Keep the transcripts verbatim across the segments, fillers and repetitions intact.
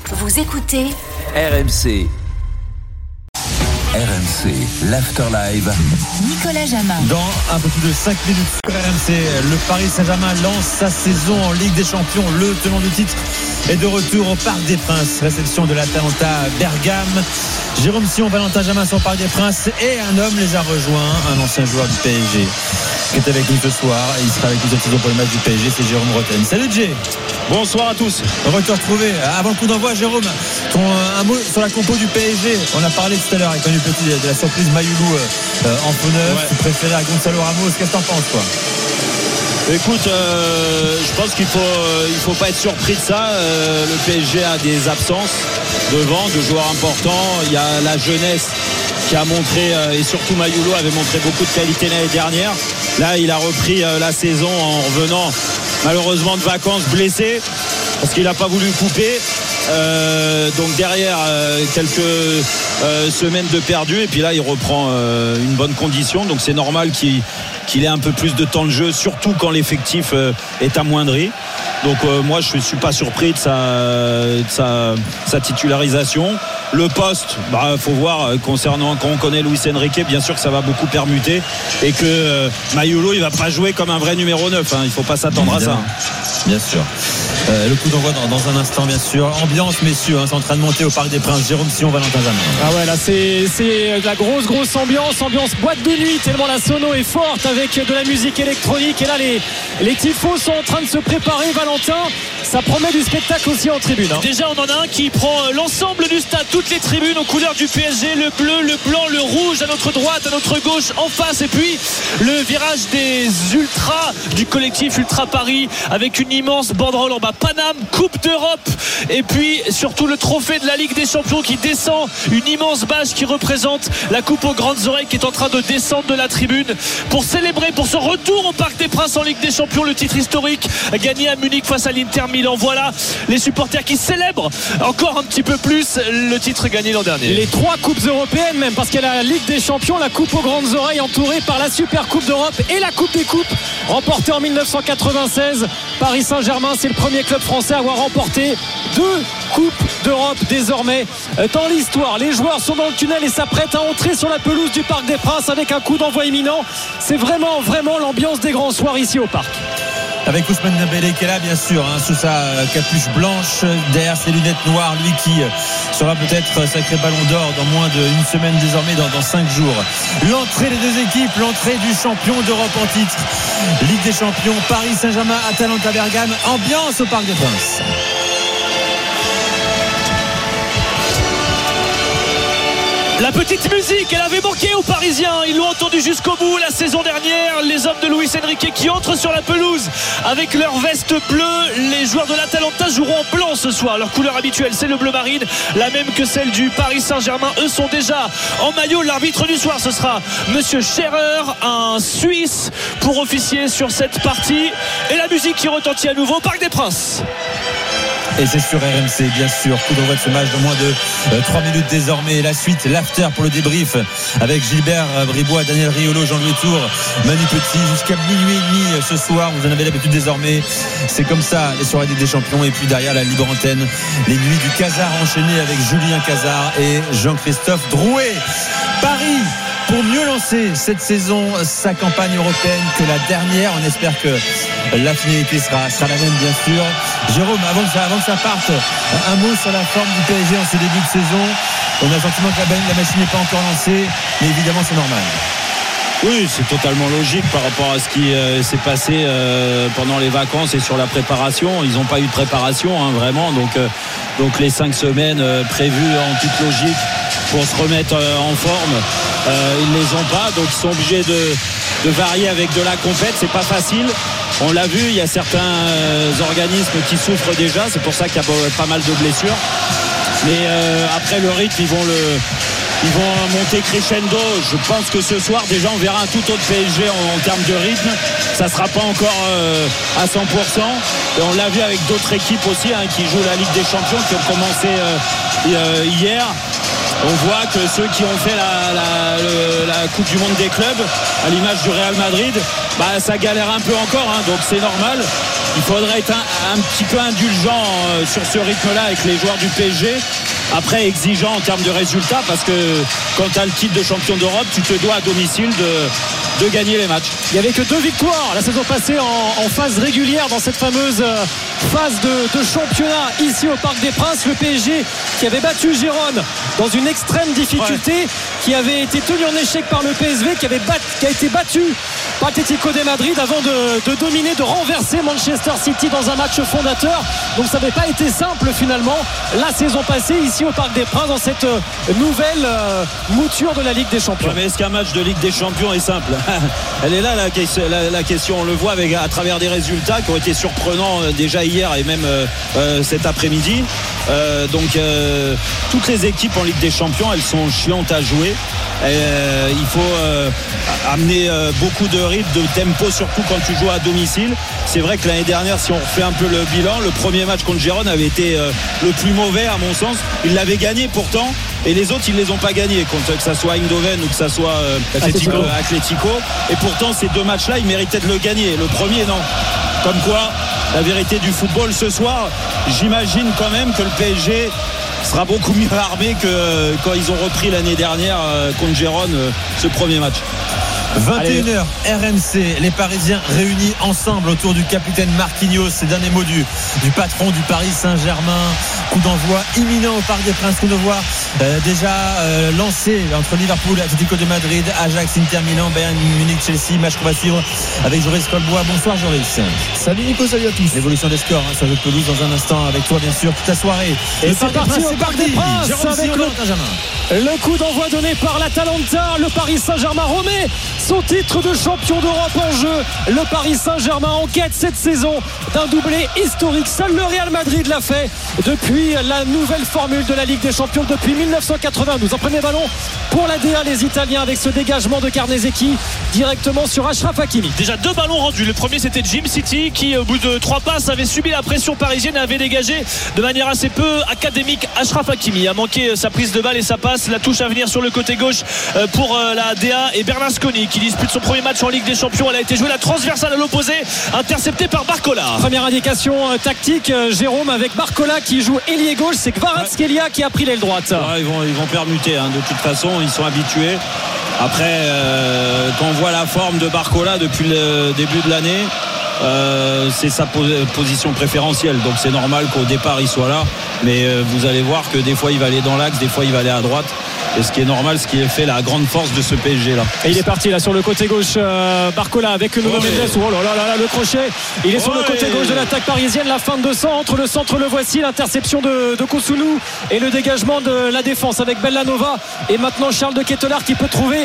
Vous écoutez R M C. R M C, l'After Live. Nicolas Jamin. Dans un peu plus de cinq minutes, R M C, le Paris Saint-Germain lance sa saison en Ligue des Champions. Le tenant du titre est de retour au Parc des Princes. Réception de l'Atalanta Bergame. Jérôme Sion, Valentin Jamin sont au Parc des Princes et un homme les a rejoints, un ancien joueur du P S G qui est avec nous ce soir et il sera avec nous cette saison pour le match du P S G, c'est Jérôme Rotten. Salut Jay. Bonsoir à tous. Heureux de te retrouver. Avant le coup d'envoi, Jérôme, ton, un mot sur la compo du P S G. On a parlé tout à l'heure avec un petit de la surprise Mayoulou euh, en faux neuf, ouais. Préféré à Gonzalo Ramos. Qu'est-ce que t'en penses, toi? Écoute, euh, je pense qu'il faut, euh, il faut pas être surpris de ça. Euh, le P S G a des absences devant, de joueurs importants. Il y a la jeunesse qui a montré, euh, et surtout Mayoulou avait montré beaucoup de qualité l'année dernière. Là, il a repris euh, la saison en revenant malheureusement de vacances blessé parce qu'il n'a pas voulu couper. Euh, donc derrière euh, quelques euh, semaines de perdu et puis là il reprend euh, une bonne condition, donc c'est normal qu'il, qu'il ait un peu plus de temps de jeu, surtout quand l'effectif euh, est amoindri. Donc euh, moi je ne suis pas surpris de sa, de sa, sa titularisation. Le poste, bah faut voir, concernant quand on connaît Luis Enrique, bien sûr que ça va beaucoup permuter et que euh, Mayoulou il va pas jouer comme un vrai numéro neuf, hein. Il faut pas s'attendre Évidemment. à ça. Bien sûr. Euh, le coup d'envoi dans, dans un instant, bien sûr. Ambiance, messieurs, hein, c'est en train de monter au Parc des Princes. Jérôme Sion, Valentin Jamin. Ah ouais, là c'est, c'est de la grosse grosse ambiance, ambiance boîte de nuit, tellement la sono est forte avec de la musique électronique. Et là les, les tifos sont en train de se préparer, Valentin. Ça promet du spectacle aussi en tribune, hein. Déjà on en a un qui prend l'ensemble du stade, toutes les tribunes aux couleurs du P S G, le bleu, le blanc, le rouge à notre droite, à notre gauche, en face, et puis le virage des ultras du collectif Ultra Paris avec une immense banderole en bas, Paname, Coupe d'Europe, et puis surtout le trophée de la Ligue des Champions qui descend, une immense bâche qui représente la coupe aux grandes oreilles qui est en train de descendre de la tribune pour célébrer, pour ce retour au Parc des Princes en Ligue des Champions, le titre historique gagné à Munich face à l'Inter Milan. Voilà les supporters qui célèbrent encore un petit peu plus le titre gagné l'an dernier. Les trois coupes européennes même, parce qu'il y a la Ligue des Champions, la coupe aux grandes oreilles entourée par la Super Coupe d'Europe et la Coupe des Coupes remportée en dix-neuf cent quatre-vingt-seize. Paris Saint-Germain, c'est le premier club français à avoir remporté deux Coupes d'Europe désormais dans l'histoire. Les joueurs sont dans le tunnel et s'apprêtent à entrer sur la pelouse du Parc des Princes avec un coup d'envoi imminent. C'est vraiment vraiment l'ambiance des grands soirs ici au Parc. Avec Ousmane Dembélé qui est là, bien sûr, hein, sous sa capuche blanche, derrière ses lunettes noires, lui qui sera peut-être sacré ballon d'or dans moins d'une semaine désormais, dans, dans cinq jours. L'entrée des deux équipes, l'entrée du champion d'Europe en titre, Ligue des Champions, Paris Saint-Germain, Atalanta Bergame, ambiance au Parc des Princes. La petite musique, elle avait manqué aux Parisiens. Ils l'ont entendu jusqu'au bout la saison dernière. Les hommes de Luis Enrique qui entrent sur la pelouse avec leur veste bleue. Les joueurs de l'Atalanta joueront en blanc ce soir. Leur couleur habituelle, c'est le bleu marine, la même que celle du Paris Saint-Germain. Eux sont déjà en maillot. L'arbitre du soir, ce sera Monsieur Scherer, un Suisse, pour officier sur cette partie. Et la musique qui retentit à nouveau au Parc des Princes. Et c'est sur R M C, bien sûr. Coup d'envoi de ce match de moins de euh, trois minutes désormais. La suite, l'after pour le débrief avec Gilbert Bribois, Daniel Riolo, Jean-Louis Tour, Manu Petit, jusqu'à minuit et demi ce soir. Vous en avez l'habitude désormais. C'est comme ça, les soirées des Champions. Et puis derrière la libre antenne, les nuits du Casar enchaînées avec Julien Cazard et Jean-Christophe Drouet. Paris, pour mieux lancer cette saison, sa campagne européenne que la dernière. On espère que la finalité sera, sera la même, bien sûr. Jérôme, avant que, ça, avant que ça parte, un mot sur la forme du P S G en ce début de saison. On a le sentiment que la, la machine n'est pas encore lancée, mais évidemment c'est normal. Oui, c'est totalement logique par rapport à ce qui euh, s'est passé euh, pendant les vacances et sur la préparation. Ils n'ont pas eu de préparation, hein, vraiment. Donc, euh, donc les cinq semaines euh, prévues en toute logique pour se remettre euh, en forme, euh, ils ne les ont pas. Donc ils sont obligés de, de varier avec de la compète. C'est pas facile. On l'a vu, il y a certains euh, organismes qui souffrent déjà. C'est pour ça qu'il y a pas mal de blessures. Mais euh, après le rythme, ils vont le... Ils vont monter crescendo. Je pense que ce soir, déjà, on verra un tout autre P S G en, en termes de rythme. Ça ne sera pas encore euh, à cent pour cent. Et on l'a vu avec d'autres équipes aussi, hein, qui jouent la Ligue des Champions, qui ont commencé euh, hier. On voit que ceux qui ont fait la, la, le, la Coupe du Monde des clubs, à l'image du Real Madrid, bah, ça galère un peu encore, hein, donc c'est normal. il faudrait être un, un petit peu indulgent euh, sur ce rythme-là avec les joueurs du P S G. Après, exigeant en termes de résultats, parce que quand tu as le titre de champion d'Europe, tu te dois à domicile de, de gagner les matchs. Il n'y avait que deux victoires la saison passée en, en phase régulière dans cette fameuse phase de, de championnat ici au Parc des Princes. Le P S G qui avait battu Gérone dans une extrême difficulté, ouais. qui avait été tenu en échec par le P S V, qui, avait bat, qui a été battu par Atlético de Madrid avant de, de dominer, de renverser Manchester City dans un match fondateur. Donc ça n'avait pas été simple finalement la saison passée ici au Parc des Princes dans cette nouvelle euh, mouture de la Ligue des Champions. Ouais, mais est-ce qu'un match de Ligue des Champions est simple? Elle est là la, la, la question. On le voit avec, à travers des résultats qui ont été surprenants euh, déjà hier et même euh, euh, cet après-midi. Euh, donc euh, toutes les équipes en Ligue des Champions, elles sont chiantes à jouer. Et, euh, il faut euh, amener euh, beaucoup de rythme, de tempo, surtout quand tu joues à domicile. C'est vrai que l'année dernière, si on refait un peu le bilan, le premier match contre Gérone avait été euh, le plus mauvais à mon sens. Ils l'avaient gagné pourtant, et les autres ils ne les ont pas gagnés, que ça soit Eindhoven ou que ça soit euh, Atlético. Euh, Atlético. Et pourtant ces deux matchs-là, ils méritaient de le gagner. Le premier, non. Comme quoi, la vérité du football ce soir, j'imagine quand même que le P S G sera beaucoup mieux armé que quand ils ont repris l'année dernière contre Gérone ce premier match. vingt et une heures R M C, les Parisiens réunis ensemble autour du capitaine Marquinhos. Ces derniers mots du, du patron du Paris Saint-Germain. Coup d'envoi imminent au Parc des Princes. Coup d'envoi euh, déjà euh, lancé entre Liverpool, Atlético de Madrid, Ajax, Inter Milan, Bayern Munich, Chelsea. Match qu'on va suivre avec Joris Colbois. Bonsoir Joris. Salut Nico, salut à tous. L'évolution des scores hein, sur le pelouse dans un instant avec toi bien sûr toute la soirée. Et c'est parti au Parc des Princes avec le, le coup d'envoi donné par l'Atalanta. Le Paris Saint-Germain remet son titre de champion d'Europe en jeu. Le Paris Saint-Germain en quête cette saison d'un doublé historique. Seul le Real Madrid l'a fait depuis la nouvelle formule de la Ligue des Champions depuis dix-neuf cent quatre-vingt-douze. En premier ballon pour l'A D A, les Italiens, avec ce dégagement de Karnezecki directement sur Achraf Hakimi. Déjà deux ballons rendus. Le premier c'était Jim City qui au bout de trois passes avait subi la pression parisienne et avait dégagé de manière assez peu académique Achraf Hakimi. Il a manqué sa prise de balle et sa passe. La touche à venir sur le côté gauche pour la D A et Bernasconi qui dispute son premier match en Ligue des Champions. Elle a été jouée la transversale à l'opposé, interceptée par Barcola. Première indication tactique, Jérôme, avec Barcola qui joue ailier gauche. C'est Kvaratskhelia ouais. qui a pris l'aile droite. Ouais, ils vont, ils vont permuter hein. De toute façon ils sont habitués. Après euh, quand on voit la forme de Barcola depuis le début de l'année, euh, c'est sa po- position préférentielle, donc c'est normal qu'au départ il soit là, mais euh, vous allez voir que des fois il va aller dans l'axe, des fois il va aller à droite. Et ce qui est normal, ce qui est fait la grande force de ce P S G là. Et il est parti là sur le côté gauche, euh, Barcola avec Nuno Mendes. Oh là là là là, le crochet. Il est sur oh le côté gauche de l'attaque parisienne. La fin de centre, le centre le voici, l'interception de, de Kosunu et le dégagement de la défense avec Bellanova et maintenant Charles de Ketelaere qui peut trouver.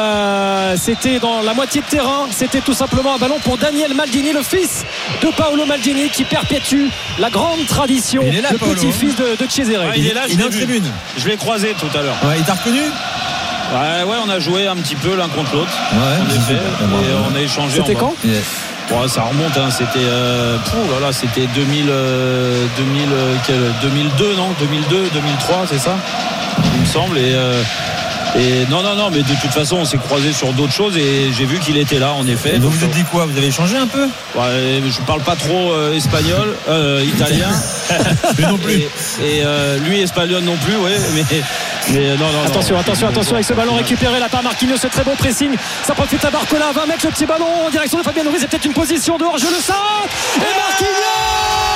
Euh, c'était dans la moitié de terrain. C'était tout simplement un ballon pour Daniel Maldini, le fils de Paolo Maldini qui perpétue la grande tradition. Il est là, le Paolo. petit-fils de, de Cesare. Ah, il est là, il est en tribune. Je l'ai croisé tout à l'heure. Ouais, il t'a reconnu? Ouais, ouais, on a joué un petit peu l'un contre l'autre. Ouais, en effet. Et on a échangé. C'était quand yes. Ouais, ça remonte, hein. C'était, euh, pouh, là, là, c'était deux mille, euh, deux mille, euh, quel, deux mille deux, non deux mille deux, deux mille trois, c'est ça il me semble. Et, euh, et non, non, non, mais de toute façon, on s'est croisés sur d'autres choses et j'ai vu qu'il était là, en effet. Et donc, vous vous êtes dit quoi? Vous avez échangé un peu? Ouais, je parle pas trop euh, espagnol, euh, italien. Lui non plus. Et, et euh, lui, espagnol non plus, ouais, mais. Mais non, non, attention, non, attention, attention avec ce ballon récupéré là par Marquinhos, ce très bon pressing. Ça profite à Barcola, vingt mètres, le petit ballon en direction de Fabien Ruiz. C'est peut-être une position dehors, je le sens. Et Marquinhos,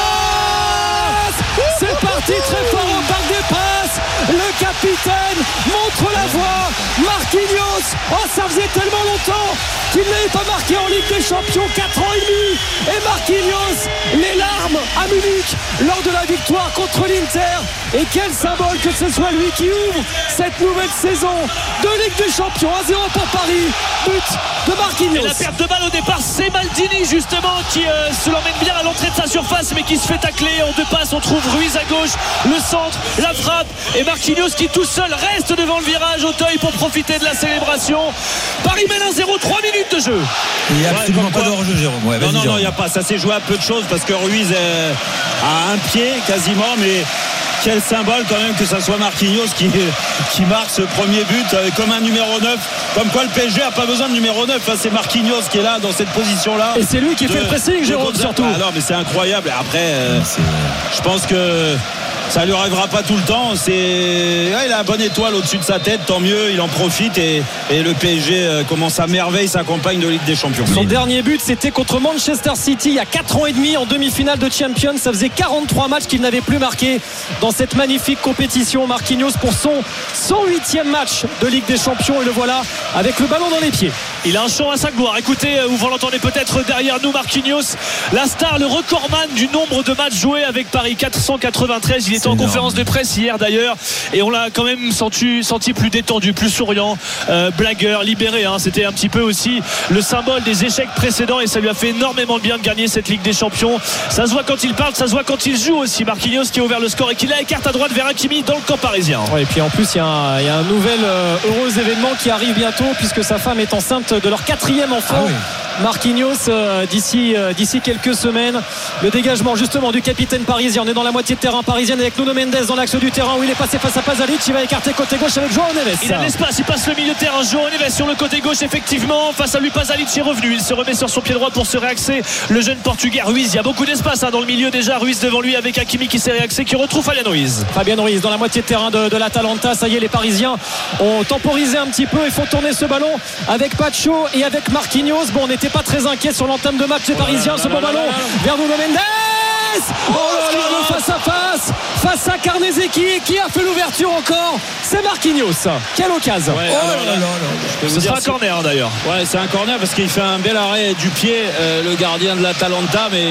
c'est parti très fort au Parc des Princes. Le capitaine montre la voie. Marquinhos, oh ça faisait tellement longtemps qu'il n'avait pas marqué en Ligue des Champions, quatre ans et demi. Et Marquinhos, les larmes à Munich lors de la victoire contre l'Inter. Et quel symbole que ce soit lui qui ouvre cette nouvelle saison de Ligue des Champions. un zéro pour Paris, but de Marquinhos. Et la perte de balle au départ, c'est Maldini justement qui euh, se l'emmène bien à l'entrée de sa surface mais qui se fait tacler. En deux passes on trouve Ruiz à gauche, le centre, la frappe et Marquinhos qui tout seul reste devant le virage Auteuil pour profiter de la célébration. Paris mène un zéro, trois minutes de jeu. Il n'y a absolument ouais, pas de hors-jeu, Jérôme. Ouais, non, non, Jérôme. non, il n'y a pas. Ça s'est joué à peu de choses parce que Ruiz euh, a un pied quasiment, mais quel symbole quand même que ça soit Marquinhos qui, qui marque ce premier but euh, comme un numéro neuf Comme quoi le P S G a pas besoin de numéro neuf, hein, c'est Marquinhos qui est là dans cette position-là. Et c'est lui qui de, fait le pressing, Jérôme, surtout. Ah non, mais c'est incroyable. Après, euh, je pense que ça lui arrivera pas tout le temps. C'est... Ouais, il a une bonne étoile au-dessus de sa tête, tant mieux, il en profite et, et le P S G euh, commence à merveille sa campagne de Ligue des Champions. Son dernier but, c'était contre Manchester City il y a quatre ans et demi en demi-finale de Champions. Ça faisait quarante-trois matchs qu'il n'avait plus marqué dans cette magnifique compétition. Marquinhos pour son cent huitième match de Ligue des Champions, et le voilà avec le ballon dans les pieds. Il a un chant à sa gloire. Écoutez, vous l'entendez peut-être derrière nous, Marquinhos, la star, le recordman du nombre de matchs joués avec Paris, quatre cent quatre-vingt-treize. Il était en énorme. Conférence de presse hier d'ailleurs, et on l'a quand même senti, senti plus détendu, plus souriant, euh, blagueur, libéré, hein. C'était un petit peu aussi le symbole des échecs précédents, et ça lui a fait énormément de bien de gagner cette Ligue des Champions. Ça se voit quand il parle, ça se voit quand il joue aussi. Marquinhos qui a ouvert le score et qui la écarte à droite vers Hakimi dans le camp parisien. Ouais, et puis en plus il y, y a un nouvel euh, heureux événement qui arrive bientôt, puisque sa femme est enceinte de leur quatrième enfant. Ah oui. Marquinhos euh, d'ici, euh, d'ici quelques semaines. Le dégagement justement du capitaine parisien. On est dans la moitié de terrain parisienne avec Nuno Mendes dans l'axe du terrain où il est passé face à Pasalic. Il va écarter côté gauche avec João Neves. Il a de l'espace, il passe le milieu de terrain. João Neves sur le côté gauche, effectivement. Face à lui, Pasalic est revenu. Il se remet sur son pied droit pour se réaxer. Le jeune portugais Ruiz. Il y a beaucoup d'espace hein, dans le milieu déjà. Ruiz devant lui avec Hakimi qui s'est réaxé, qui retrouve Fabien Ruiz. Fabien Ruiz dans la moitié de terrain de, de l'Atalanta. Ça y est, les Parisiens ont temporisé un petit peu et font tourner ce ballon avec Pacho et avec Marquinhos. Bon, on n'était pas très inquiet sur l'entame de match des Parisiens. Ce bon ballon vers Nuno Mendes. Oh là là, le face à face face à Carnesecchi qui a fait l'ouverture encore. C'est Marquinhos. Quelle occasion. Ouais, oh alors, là là là. Ce sera un corner hein, d'ailleurs. Ouais, c'est un corner parce qu'il fait un bel arrêt du pied, euh, le gardien de l'Atalanta, mais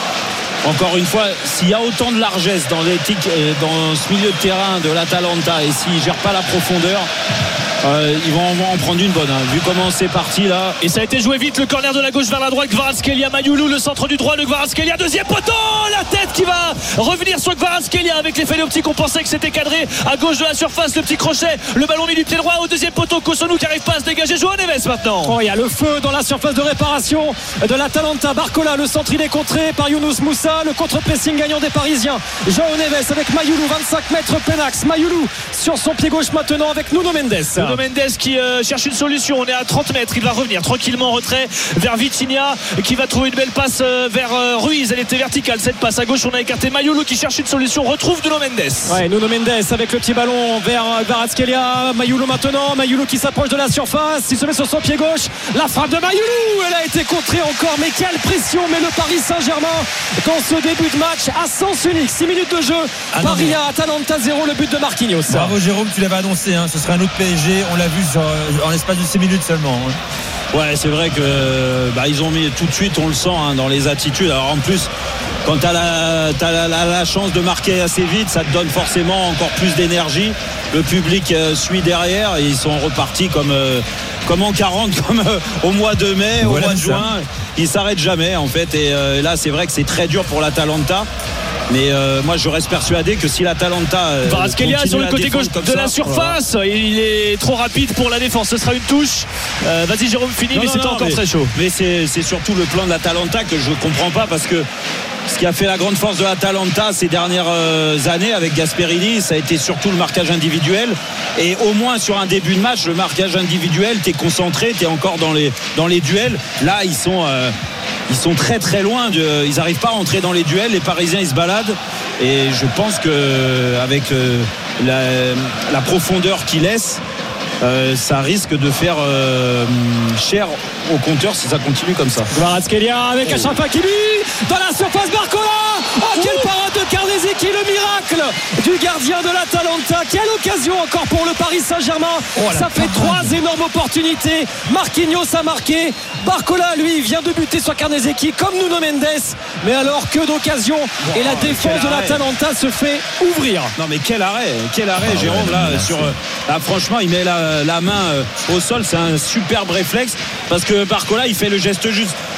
encore une fois, s'il y a autant de largesse dans, l'éthique, dans ce milieu de terrain de l'Atalanta et s'il ne gère pas la profondeur, euh, ils vont en prendre une bonne hein, vu comment c'est parti là. Et ça a été joué vite, le corner de la gauche vers la droite. Kvaratskhelia, Mayoulou, le centre du droit, le Kvaratskhelia, deuxième poteau, la tête qui va revenir sur Kvaratskhelia avec l'effet d'optique. On pensait que c'était cadré à gauche de la surface, le petit crochet, le ballon mis du pied droit au deuxième poteau. Kosonou qui n'arrive pas à se dégager. João Neves maintenant. Oh, il y a le feu dans la surface de réparation de l'Atalanta. Barcola, le centre il est contré par Younous Moussa, le contre-pressing gagnant des Parisiens. João Neves avec Mayoulou, vingt-cinq mètres Penax. Mayoulou sur son pied gauche maintenant avec Nuno Mendes. Nuno Mendes qui euh, cherche une solution. On est à trente mètres, il va revenir tranquillement en retrait vers Vitinha qui va trouver une belle passe euh, vers euh, Ruiz. Elle était verticale cette passe à gauche. On a écarté Mayoulou qui cherche une solution. Retrouve Nuno Mendes. Ouais, Nuno Mendes avec le petit ballon vers Kvaratskhelia. Mayoulou maintenant. Mayoulou qui s'approche de la surface. Il se met sur son pied gauche. La frappe de Mayoulou. Elle a été contrée encore. Mais quelle pression. Mais le Paris Saint-Germain dans ce début de match à sens unique. six minutes de jeu. Ah Paris mais... à Atalanta zéro. Le but de Marquinhos. Bravo Jérôme, tu l'avais annoncé. Hein. Ce serait un autre P S G. On l'a vu sur, en l'espace de six minutes seulement. Hein. Ouais, c'est vrai que bah, ils ont mis tout de suite, on le sent hein, dans les attitudes. Alors en plus, quand tu as, la, t'as la, la, la chance de marquer assez vite, ça te donne forcément encore plus d'énergie. Le public euh, suit derrière et ils sont repartis comme, euh, comme en quarante, comme euh, au mois de mai, voilà, au mois de juin. Ça. Ils s'arrêtent jamais en fait. Et euh, là, c'est vrai que c'est très dur pour l'Atalanta. Mais euh, moi je reste persuadé que si l'Atalanta euh, Kvaratskhelia sur le côté gauche de ça, la surface voilà. Il est trop rapide pour la défense. Ce sera une touche. euh, Vas-y Jérôme, fini. Non, mais c'était encore mais, très chaud. Mais c'est, c'est surtout le plan de l'Atalanta que je ne comprends pas, parce que ce qui a fait la grande force de l'Atalanta ces dernières années avec Gasperini, ça a été surtout le marquage individuel. Et au moins sur un début de match, le marquage individuel, t'es concentré, t'es encore dans les, dans les duels. Là ils sont euh, Ils sont très très loin, de, ils n'arrivent pas à entrer dans les duels. Les Parisiens ils se baladent, et je pense qu'avec euh, la, la profondeur qu'ils laissent, euh, ça risque de faire euh, cher au compteur si ça continue comme ça. Kvaratskhelia avec Achraf Hakimi dans la surface. Barcola. Oh, quelle parade de Carnesecchi, le miracle du gardien de l'Atalanta. Quelle occasion encore pour le Paris Saint-Germain. Oh, ça fait trois énormes opportunités. Marquinhos a marqué. Barcola, lui, vient de buter sur Carnesecchi comme Nuno Mendes. Mais alors que d'occasion. Wow, et la défense de l'Atalanta se fait ouvrir. Non mais quel arrêt, quel arrêt ah, Jérôme ouais, là, sur, là franchement il met la, la main au sol. C'est un superbe réflexe, parce que Barcola il fait le geste juste.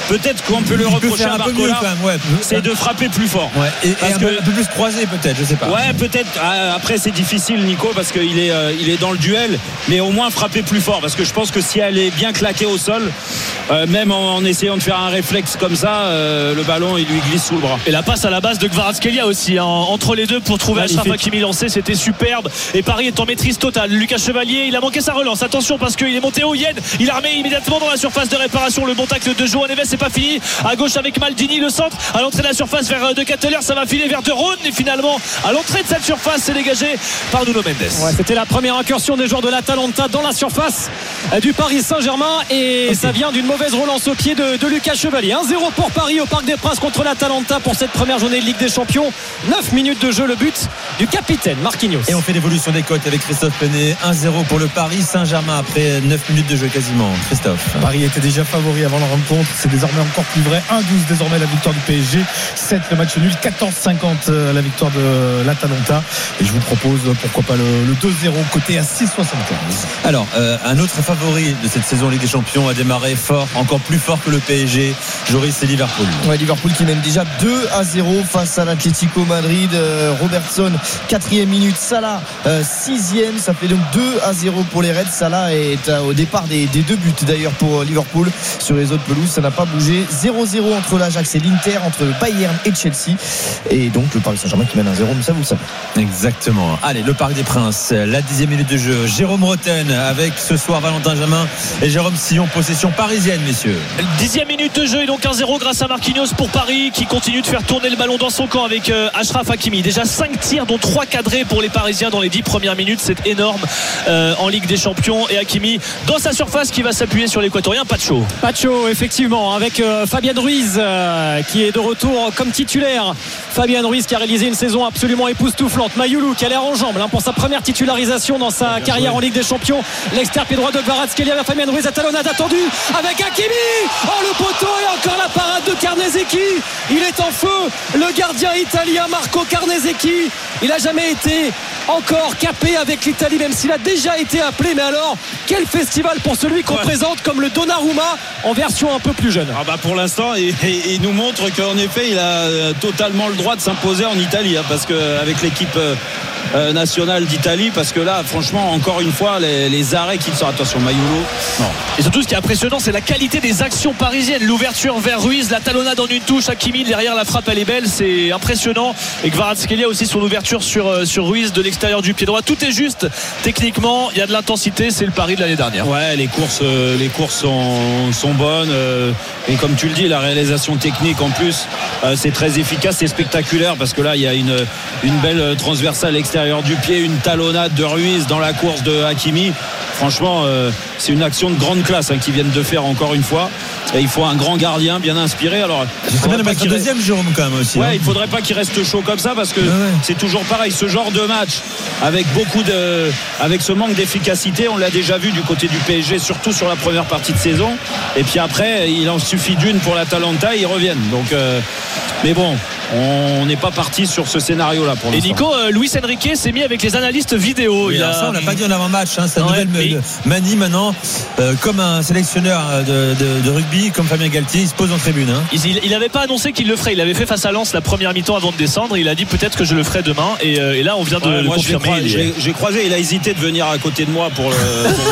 peut-être qu'on peut le Il peut reprocher faire à un peu mieux Barcola, quand même, ouais. c'est de frapper plus fort. Ouais, et, et Parce un, que- peu, un peu plus croisé peut-être, je sais pas. Ouais, peut-être. Ah, après, c'est difficile, Nico, parce qu'il est, euh, il est dans le duel, mais au moins frapper plus fort. Parce que je pense que si elle est bien claquée au sol, euh, même en, en essayant de faire un réflexe comme ça, euh, le ballon, il lui glisse sous le bras. Et la passe à la base de Kvaratskhelia aussi, hein, entre les deux pour trouver Achraf Hakimi lancé, c'était superbe. Et Paris est en maîtrise totale. Lucas Chevalier, il a manqué sa relance. Attention parce qu'il est monté haut. Yen, il a remis immédiatement dans la surface de réparation. Le bon tacle de João Neves, c'est pas fini. À gauche avec Maldini, le centre à l'entrée de la surface vers De Ketteler, ça va filer vers De Roon. Et finalement, à l'entrée de cette surface, c'est dégagé par Nuno Mendes. Ouais, c'était la première incursion des joueurs de l'Atalanta dans la surface du Paris Saint-Germain et okay. ça vient d'une mauvaise relance au pied de, de Lucas Chevalier. un zéro pour Paris au Parc des Princes contre l'Atalanta pour cette première journée de Ligue des Champions. neuf minutes de jeu, le but du capitaine Marquinhos. Et on fait l'évolution des cotes avec Christophe Penet. un zéro pour le Paris Saint-Germain après neuf minutes de jeu quasiment. Christophe. Paris était déjà favori avant la rencontre, c'est désormais encore plus vrai. un douze désormais la victoire du P S G, sept le match nul, quatorze cinquante la victoire de l'Atalanta. Et je vous propose pourquoi pas le, le deux zéro côté à six soixante-quinze. Alors euh, un autre favori de cette saison Ligue des Champions a démarré fort, encore plus fort que le P S G. Joris, c'est Liverpool. Ouais, Liverpool qui mène déjà deux à zéro face à l'Atlético Madrid. euh, Robertson quatrième minute, Salah euh, sixième, ça fait donc deux à zéro pour les Reds. Salah est euh, au départ des, des deux buts d'ailleurs pour Liverpool. Sur les autres pelouses ça n'a pas bougé. Zéro zéro entre l'Ajax et l'Inter, entre le Bayern et Chelsea, et donc le Paris Saint-Germain qui mène un zéro, mais ça vous le savez. Exactement. Allez, le Parc des Princes, la dixième minute de jeu. Jérôme Roten avec ce soir Valentin Jamin et Jérôme Sillon, possession parisienne, messieurs. Dixième minute de jeu et donc un zéro grâce à Marquinhos pour Paris qui continue de faire tourner le ballon dans son camp avec euh, Achraf Hakimi. Déjà cinq tirs dont trois cadrés pour les Parisiens dans les dix premières minutes, c'est énorme euh, en Ligue des Champions. Et Hakimi dans sa surface qui va s'appuyer sur l'équatorien Pacho. Pacho effectivement avec euh, Fabian Ruiz euh, qui est de retour comme titulaire. Fabian Ruiz qui a réalisé une saison absolument époustouflante. Mayoulou qui a l'air en jambes hein, pour sa première titularisation dans sa Bien carrière joué. En Ligue des Champions. L'extérieur pied droit de Kvaratskhelia vers Fabian Ruiz, à talonnade attendue avec Hakimi. Oh le poteau et encore la parade de Carnesecchi. Il est en feu, le gardien italien Marco Carnesecchi. Il n'a jamais été encore capé avec l'Italie, même s'il a déjà été appelé. Mais alors, quel festival pour celui qu'on ouais. présente comme le Donnarumma en version un peu plus jeune. Ah bah pour l'instant, il, il nous montre qu'en effet, il a totalement le droit de s'imposer en Italie, hein, parce qu'avec l'équipe euh, nationale d'Italie, parce que là, franchement, encore une fois, les, les arrêts qui sont, attention, Mayoulou. Non. Et surtout, ce qui est impressionnant, c'est la qualité des actions parisiennes. L'ouverture vers Ruiz, la talonnade en une touche, Hakimi derrière, la frappe, elle est belle, c'est impressionnant. Et Kvaratskhelia aussi son ouverture sur, sur Ruiz de l'extérieur du pied droit. Tout est juste techniquement, il y a de l'intensité, c'est le pari de l'année dernière. Ouais, les courses, euh, les courses sont, sont bonnes. Euh, et comme tu le dis, la réalisation technique en plus, euh, c'est très efficace, c'est spectaculaire parce que là, il y a une, une belle transversale extérieure du pied, une talonnade de Ruiz dans la course de Hakimi. Franchement, euh, c'est une action de grande classe hein, qu'ils viennent de faire encore une fois. Et il faut un grand gardien bien inspiré. Alors, c'est bien de mettre un deuxième Jérôme quand même aussi. Ouais, hein. il faudrait pas qu'il reste chaud comme ça parce que ouais, ouais. c'est toujours pareil. Ce genre de match avec beaucoup de, avec ce manque d'efficacité, on l'a déjà vu du côté du P S G, surtout sur la première partie de saison. Et puis après, il en suffit d'une pour l'Atalanta, ils reviennent. Donc, euh, mais bon. On n'est pas parti sur ce scénario-là pour l'instant. Et Nico, euh, Luis Enrique s'est mis avec les analystes vidéo. Oui, il a... Ça, on l'a pas dit en avant-match. Hein, sa ouais, nouvelle mais... manie maintenant, euh, comme un sélectionneur de, de, de rugby, comme Fabien Galtier, il se pose en tribune. Hein. Il n'avait pas annoncé qu'il le ferait. Il avait fait face à Lens la première mi-temps avant de descendre. Il a dit peut-être que je le ferai demain. Et, euh, et là, on vient de ouais, le moi, confirmer. J'ai, est... j'ai croisé. Il a hésité de venir à côté de moi pour le,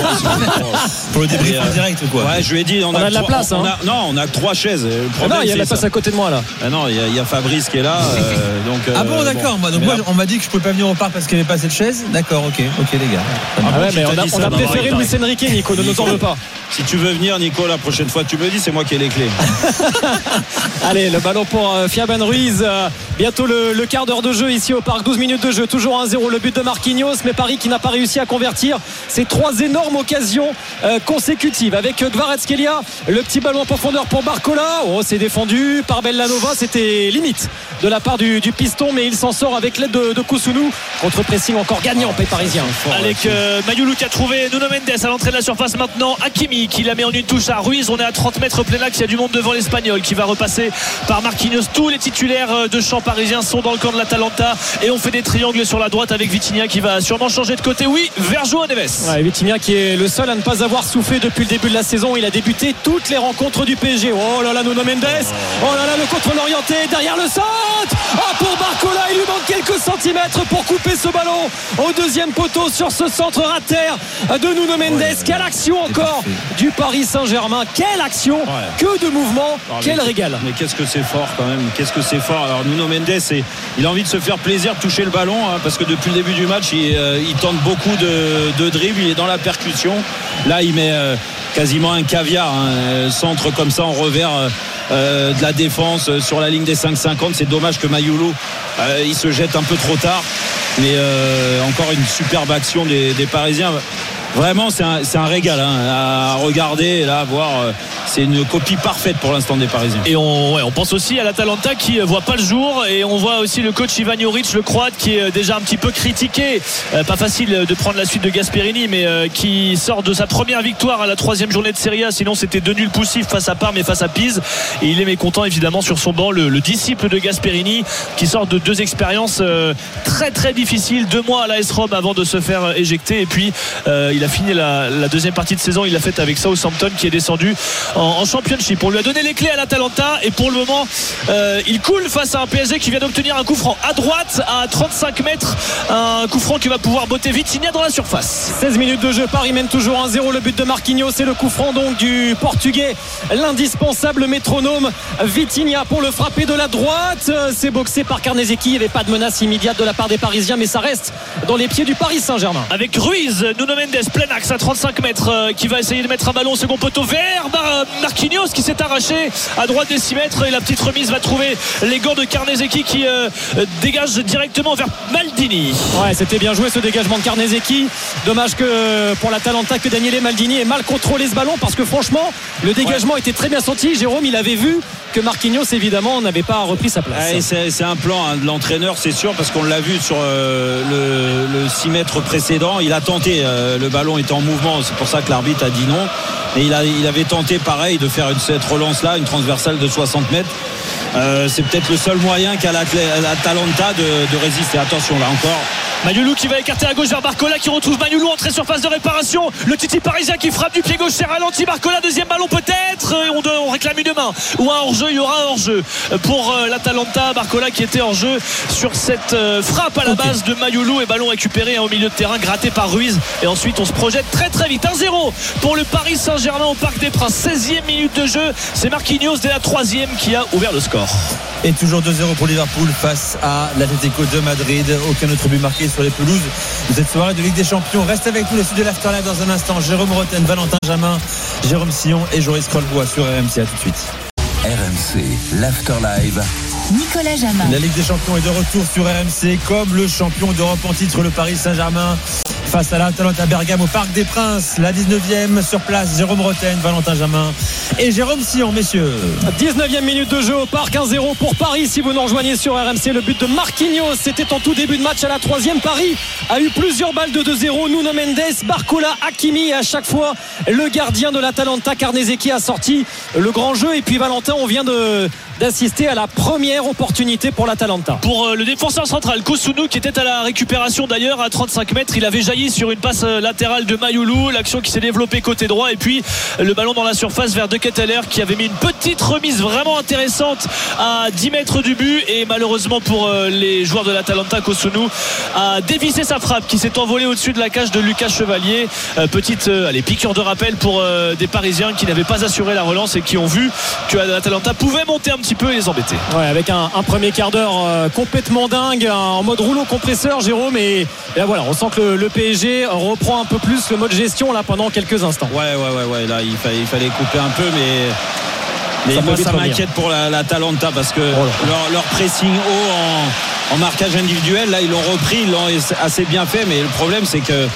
pour, pour le débrief en direct ou quoi. Ouais, je lui ai dit. On, on a, a de la trois, place. On hein. a, non, on a trois chaises. Le ah non, il y a la place à côté de moi là. Ah non, il y, a, il y a Fabrice qui est là. Euh, donc, ah bon, d'accord. Bon. Moi, donc moi, on m'a dit que je pouvais pas venir au parc parce qu'il n'y avait pas cette chaise. D'accord, ok, ok les gars. Ah, ah ouais, mais on a, on a préféré Luis Enrique, Nico. Ne nous en veux pas. Si tu veux venir, Nico, la prochaine fois, tu me dis, c'est moi qui ai les clés. Allez, le ballon pour euh, Fabian Ruiz. Euh, bientôt le, le quart d'heure de jeu ici au parc. douze minutes de jeu, toujours un zéro. Le but de Marquinhos, mais Paris qui n'a pas réussi à convertir ces trois énormes occasions euh, consécutives. Avec Kvaratskhelia, le petit ballon en profondeur pour Barcola. Oh, c'est défendu par Bellanova. C'était limite de la part du, du piston, mais il s'en sort avec l'aide de, de Kousounou. Contre-pressing encore gagnant, Pays Parisien. Avec euh, Mayoulou qui a trouvé Nuno Mendes à l'entrée de la surface maintenant. Hakimi qui la met en une touche à Ruiz. On est à trente mètres plein axe. Il y a du monde devant l'Espagnol qui va repasser par Marquinhos. Tous les titulaires de champ parisiens sont dans le camp de l'Atalanta et on fait des triangles sur la droite avec Vitinha qui va sûrement changer de côté. Oui, vers João Neves. Ouais, Vitinha qui est le seul à ne pas avoir soufflé depuis le début de la saison. Il a débuté toutes les rencontres du P S G. Oh là là, Nuno Mendes. Oh là là, le contrôle orienté derrière le centre. Oh, pour Barcola, il lui manque quelques centimètres pour couper ce ballon au deuxième poteau sur ce centre à terre de Nuno Mendes. Ouais, quelle action encore du Paris Saint-Germain. Quelle action, ouais. Que de mouvement, alors, quel mais, régal. Mais qu'est-ce que c'est fort quand même. Qu'est-ce que c'est fort. Alors Nuno Mendes, c'est, il a envie de se faire plaisir, de toucher le ballon hein, parce que depuis le début du match, il, euh, il tente beaucoup de, de dribbles. Il est dans la percussion. Là, il met euh, quasiment un caviar, hein, centre comme ça en revers. Euh, Euh, de la défense euh, sur la ligne des cinq cinquante. C'est dommage que Mayoulou euh, il se jette un peu trop tard, mais euh, encore une superbe action des, des Parisiens. Vraiment c'est un, c'est un régal hein, à regarder et là à voir. Euh, c'est une copie parfaite pour l'instant des Parisiens. Et on, ouais, on pense aussi à l'Atalanta qui ne voit pas le jour, et on voit aussi le coach Ivan Juric, le Croate, qui est déjà un petit peu critiqué. Euh, pas facile de prendre la suite de Gasperini, mais euh, qui sort de sa première victoire à la troisième journée de Serie A. Sinon c'était deux nuls poussifs face à Parme et face à Pise, et il est mécontent évidemment sur son banc, le, le disciple de Gasperini qui sort de deux expériences euh, très très difficiles, deux mois à l'A S Rome avant de se faire éjecter, et puis euh, il a fini la, la deuxième partie de saison, il l'a faite avec Southampton qui est descendu en, en Championship. On lui a donné les clés à l'Atalanta, et pour le moment euh, il coule face à un P S G qui vient d'obtenir un coup franc à droite à trente-cinq mètres, un coup franc qui va pouvoir botter Vitinha dans la surface. Seize minutes de jeu, Paris mène toujours un zéro. Le but de Marquinhos, c'est le coup franc donc du Portugais, l'indispensable métronome Vitinha pour le frapper de la droite. C'est boxé par Karnezeki. Il n'y avait pas de menace immédiate de la part des Parisiens, mais ça reste dans les pieds du Paris Saint-Germain. Avec Ruiz, Nuno Mendes, plein axe à trente-cinq mètres, euh, qui va essayer de mettre un ballon au second poteau vers Mar- Marquinhos qui s'est arraché à droite des six mètres, et la petite remise va trouver les gants de Karnezeki qui euh, dégage directement vers Maldini. Ouais, c'était bien joué ce dégagement de Karnezeki. Dommage que pour l'Atalanta que Daniele Maldini ait mal contrôlé ce ballon, parce que franchement le dégagement ouais. était très bien senti. Jérôme, il avait vu que Marquinhos évidemment n'avait pas repris sa place. Ouais, c'est, c'est un plan hein, de l'entraîneur, c'est sûr, parce qu'on l'a vu sur euh, le, le six mètres précédent. Il a tenté, euh, le ballon était en mouvement, c'est pour ça que l'arbitre a dit non, et il, a, il avait tenté pareil de faire une, cette relance là, une transversale de soixante mètres. Euh, c'est peut-être le seul moyen qu'a l'Atalanta de, de résister. Attention là encore, Mayoulou qui va écarter à gauche vers Barcola, qui retrouve Mayoulou, entrée sur phase de réparation. Le Titi parisien qui frappe du pied gauche, c'est ralenti. Barcola, deuxième ballon peut-être. On, on réclame une main ou un hors-jeu. Il y aura un hors-jeu pour euh, l'Atalanta. Barcola qui était hors-jeu sur cette euh, frappe à la okay. base de Mayoulou, et ballon récupéré hein, au milieu de terrain, gratté par Ruiz. Et ensuite on se projette très très vite. un zéro pour le Paris Saint-Germain au Parc des Princes. seizième minute de jeu. C'est Marquinhos dès la troisième qui a ouvert le score. Et toujours deux zéro pour Liverpool face à l'Atlético de Madrid. Aucun autre but marqué sur les pelouses de cette soirée de Ligue des Champions. Reste avec nous, le sud de l'Afterlife dans un instant. Jérôme Roten, Valentin Jamin, Jérôme Sillon et Joris Crolbois sur R M C. À tout de suite. R M C, l'Afterlife. Nicolas Jamin. La Ligue des Champions est de retour sur R M C, comme le champion d'Europe en titre, le Paris Saint-Germain, face à l'Atalanta Bergame au Parc des Princes. La dix-neuvième sur place, Jérôme Roten, Valentin Jamin et Jérôme Sillon, messieurs. dix-neuvième minute de jeu au Parc, un zéro pour Paris. Si vous nous rejoignez sur R M C, le but de Marquinhos, c'était en tout début de match à la troisième. Paris a eu plusieurs balles de deux zéro. Nuno Mendes, Barcola, Hakimi, et à chaque fois le gardien de l'Atalanta, Karnezeki, a sorti le grand jeu. Et puis Valentin, on vient de d'assister à la première opportunité pour l'Atalanta. Pour euh, le défenseur central Kousounou, qui était à la récupération d'ailleurs à trente-cinq mètres, il avait jailli sur une passe latérale de Mayoulou, l'action qui s'est développée côté droit, et puis le ballon dans la surface vers De Ketteler, qui avait mis une petite remise vraiment intéressante à dix mètres du but, et malheureusement pour euh, les joueurs de l'Atalanta, Kousounou a dévissé sa frappe qui s'est envolée au-dessus de la cage de Lucas Chevalier. euh, petite euh, allez, piqûre de rappel pour euh, des Parisiens qui n'avaient pas assuré la relance et qui ont vu que l'Atalanta pouvait monter un petit peu et les embêter. Ouais, avec un, un premier quart d'heure euh, complètement dingue, un, en mode rouleau compresseur, Jérôme, et, et là, voilà, on sent que le, le P S G reprend un peu plus le mode gestion là pendant quelques instants. Ouais, ouais, ouais, ouais. Là il fallait, il fallait couper un peu, mais mais ça moi ça m'inquiète pour la, la Talenta, parce que oh leur, leur pressing haut en, en marquage individuel, là ils l'ont repris, ils l'ont assez bien fait, mais le problème c'est que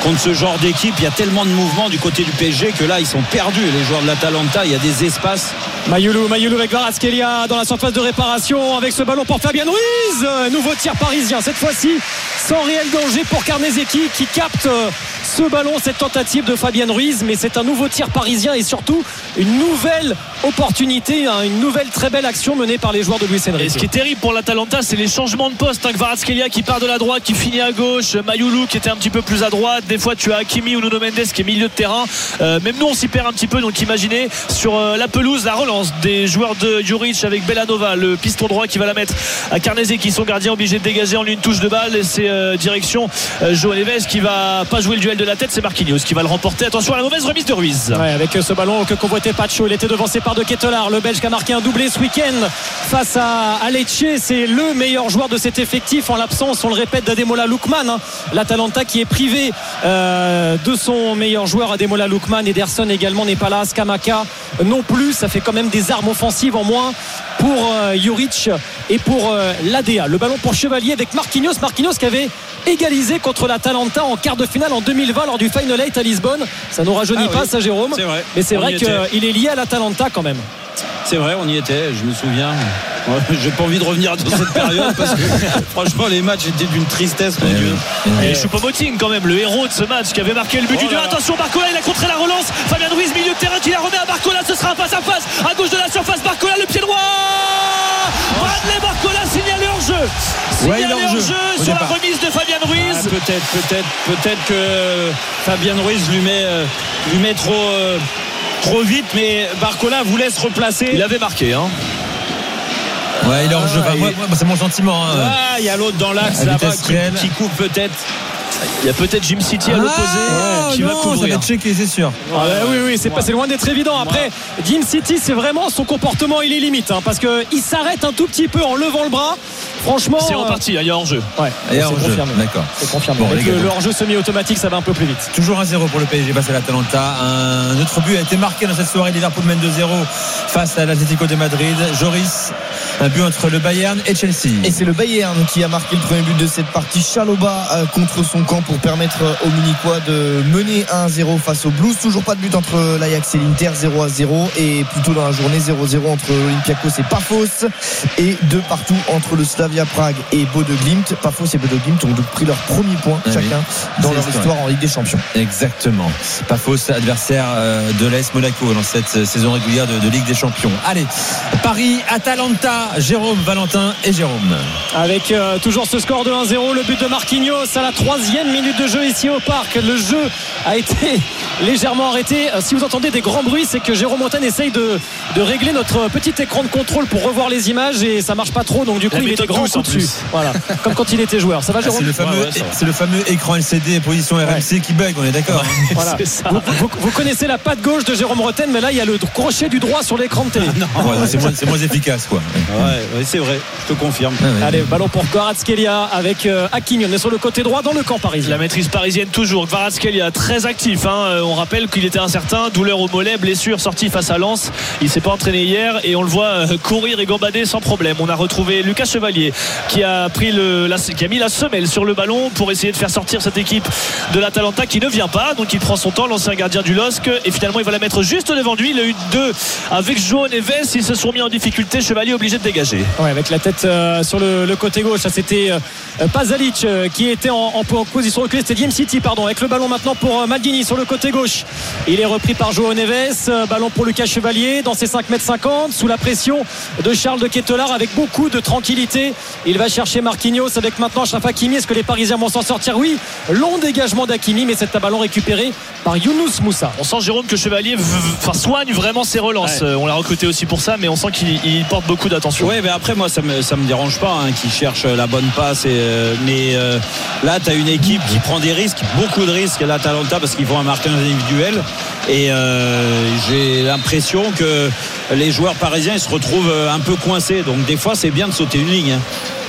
contre ce genre d'équipe. Il y a tellement de mouvements du côté du P S G que là ils sont perdus, les joueurs de l'Atalanta. Il y a des espaces. Mayoulou, Mayoulou avec Kvaratskhelia dans la surface de réparation avec ce ballon pour Fabien Ruiz. Nouveau tir parisien, cette fois-ci sans réel danger pour Karnezeki qui capte ce ballon, cette tentative de Fabien Ruiz, mais c'est un nouveau tir parisien et surtout une nouvelle opportunité, hein, une nouvelle très belle action menée par les joueurs de Luis Enrique. Et ce qui est terrible pour l'Atalanta, c'est les changements de poste. Hein, Kvaratskhelia qui part de la droite, qui finit à gauche, Mayoulou qui était un petit peu plus à droite, des fois tu as Hakimi ou Nuno Mendes qui est milieu de terrain. Euh, même nous on s'y perd un petit peu, donc imaginez sur euh, la pelouse la relance des joueurs de Juric avec Belanova, le piston droit qui va la mettre à Karnezeki, qui sont gardiens obligés de dégager en une touche de balle, et c'est euh, direction euh, João Neves qui va pas jouer le duel de la tête, c'est Marquinhos qui va le remporter. Attention à la mauvaise remise de Ruiz. Ouais, avec ce ballon que convoitait Pacho, il était devancé par De Ketelaar, le Belge qui a marqué un doublé ce week-end face à, à Lecce. C'est le meilleur joueur de cet effectif en l'absence, on le répète, d'Ademola Lookman, hein. L'Atalanta qui est privé euh, de son meilleur joueur Ademola Lookman. Ederson également n'est pas là, Scamacca non plus. Ça fait quand même des armes offensives en moins pour euh, Juric et pour euh, l'A D A. Le ballon pour Chevalier avec Marquinhos. Marquinhos qui avait égalisé contre l'Atalanta en quart de finale en deux mille vingt lors du Final Eight à Lisbonne. Ça nous rajeunit ah, pas oui. ça Jérôme, c'est vrai. Mais c'est on vrai qu'il est lié à l'Atalanta quand même. C'est vrai, on y était, je me souviens. Ouais, j'ai pas envie de revenir dans cette période parce que franchement les matchs étaient d'une tristesse, mon Dieu. Et Choupo-Moting quand même, le héros de ce match qui avait marqué le but oh du deux. Attention Barcola, il a contré la relance. Fabien Ruiz, milieu de terrain, qui la remet à Barcola. Ce sera un face à face à gauche de la surface. Barcola, le pied droit. Bradley Barcola signalé hors jeu. Signalé ouais, hors jeu, jeu sur la remise de Fabien Ruiz. Ah, peut-être, peut-être, peut-être que Fabien Ruiz lui met, euh, lui met trop, euh, trop vite, mais Barcola vous laisse replacer. Il avait marqué, hein. Ouais, il est hors jeu. Enfin, moi, moi, c'est mon sentiment. Hein. Ah, il y a l'autre dans l'axe là-bas qui, qui coupe peut-être. Il y a peut-être Jim City à l'opposé ah, qui non, va couvrir. Ça va être checké, c'est sûr. Ah, bah, oui, oui, c'est, pas, c'est loin d'être évident. Après, Jim City, c'est vraiment son comportement, il est limite, hein, parce qu'il s'arrête un tout petit peu en levant le bras. Franchement, c'est reparti, il y a hors-jeu. Ouais, il y a c'est hors-jeu. confirmé. D'accord. C'est confirmé. Bon, Avec le, le hors-jeu semi-automatique, ça va un peu plus vite. Toujours un zéro pour le P S G face à l'Atalanta. Un autre but a été marqué dans cette soirée. Liverpool mène deux zéro face à l'Atlético de Madrid. Joris, un but entre le Bayern et Chelsea. Et c'est le Bayern qui a marqué le premier but de cette partie. Chalobah euh, contre son camp pour permettre aux Munichois de mener un zéro face aux Blues. Toujours pas de but entre l'Ajax et l'Inter, zéro à zéro. Et plutôt dans la journée, zéro zéro entre Olympiakos et Pafos. Et deux partout entre le Slavia Prague et Bodø Glimt. Pafos et Bodø Glimt ont donc pris leur premier point ah chacun oui. dans c'est leur histoire en Ligue des Champions. Exactement. Pafos, adversaire de l'A S Monaco dans cette saison régulière de, de Ligue des Champions. Allez, Paris, Atalanta, Jérôme, Valentin et Jérôme. Avec euh, toujours ce score de un zéro, le but de Marquinhos à la troisième minute de jeu ici au parc. Le jeu a été légèrement arrêté. Si vous entendez des grands bruits, c'est que Jérôme Montagne essaye de, de régler notre petit écran de contrôle pour revoir les images et ça marche pas trop, donc du coup il met des grands coups dessus. Voilà, comme quand il était joueur. Ça va, Jérôme? Ah, c'est, le fameux, ouais, ouais, c'est le fameux écran L C D position R M C ouais. qui bug, on est d'accord. Ouais, voilà. C'est ça. Vous, vous, vous connaissez la patte gauche de Jérôme Roten, mais là il y a le crochet du droit sur l'écran de télé. Ah, non, ouais, c'est, moins, c'est moins efficace quoi. Ouais, ouais, c'est vrai, je te confirme. Ah, ouais. Allez, ballon pour Kvaratskhelia avec euh, Hakimi. On est sur le côté droit dans le camp parisien. La maîtrise parisienne toujours. Kvaratskhelia très actif. Hein. On rappelle qu'il était incertain, douleur au mollet, blessure, sortie face à Lens. Il s'est pas entraîné hier et on le voit euh, courir et gambader sans problème. On a retrouvé Lucas Chevalier qui a pris le, la, qui a mis la semelle sur le ballon pour essayer de faire sortir cette équipe de l'Atalanta qui ne vient pas. Donc il prend son temps, l'ancien gardien du L O S C, et finalement il va la mettre juste devant lui. Il a eu deux avec João Neves. Ils se sont mis en difficulté. Chevalier obligé de dégager. Ouais, avec la tête euh, sur le, le côté gauche. Ça c'était euh, Pasalic euh, qui était en, en, en position reculée. C'était Jim City, pardon. Avec le ballon maintenant pour euh, Maldini sur le côté gauche. Il est repris par João Neves. Euh, ballon pour Lucas Chevalier dans ses cinq mètres cinquante sous la pression de Charles de Ketelaar avec beaucoup de tranquillité. Il va chercher Marquinhos avec maintenant Achraf Hakimi. Est-ce que les Parisiens vont s'en sortir? Oui, long dégagement d'Hakimi, mais c'est un ballon récupéré par Younous Moussa. On sent, Jérôme, que Chevalier v- v- soigne vraiment ses relances. Ouais. Euh, on l'a recruté aussi pour ça, mais on sent qu'il il porte beaucoup d'attention. Oui, mais après moi ça me, ça me dérange pas hein, qu'il cherche la bonne passe et, euh, mais euh, là tu as une équipe qui prend des risques, beaucoup de risques, l'Atalanta, parce qu'ils vont à marquage individuel et euh, j'ai l'impression que les joueurs parisiens ils se retrouvent un peu coincés, donc des fois c'est bien de sauter une ligne hein.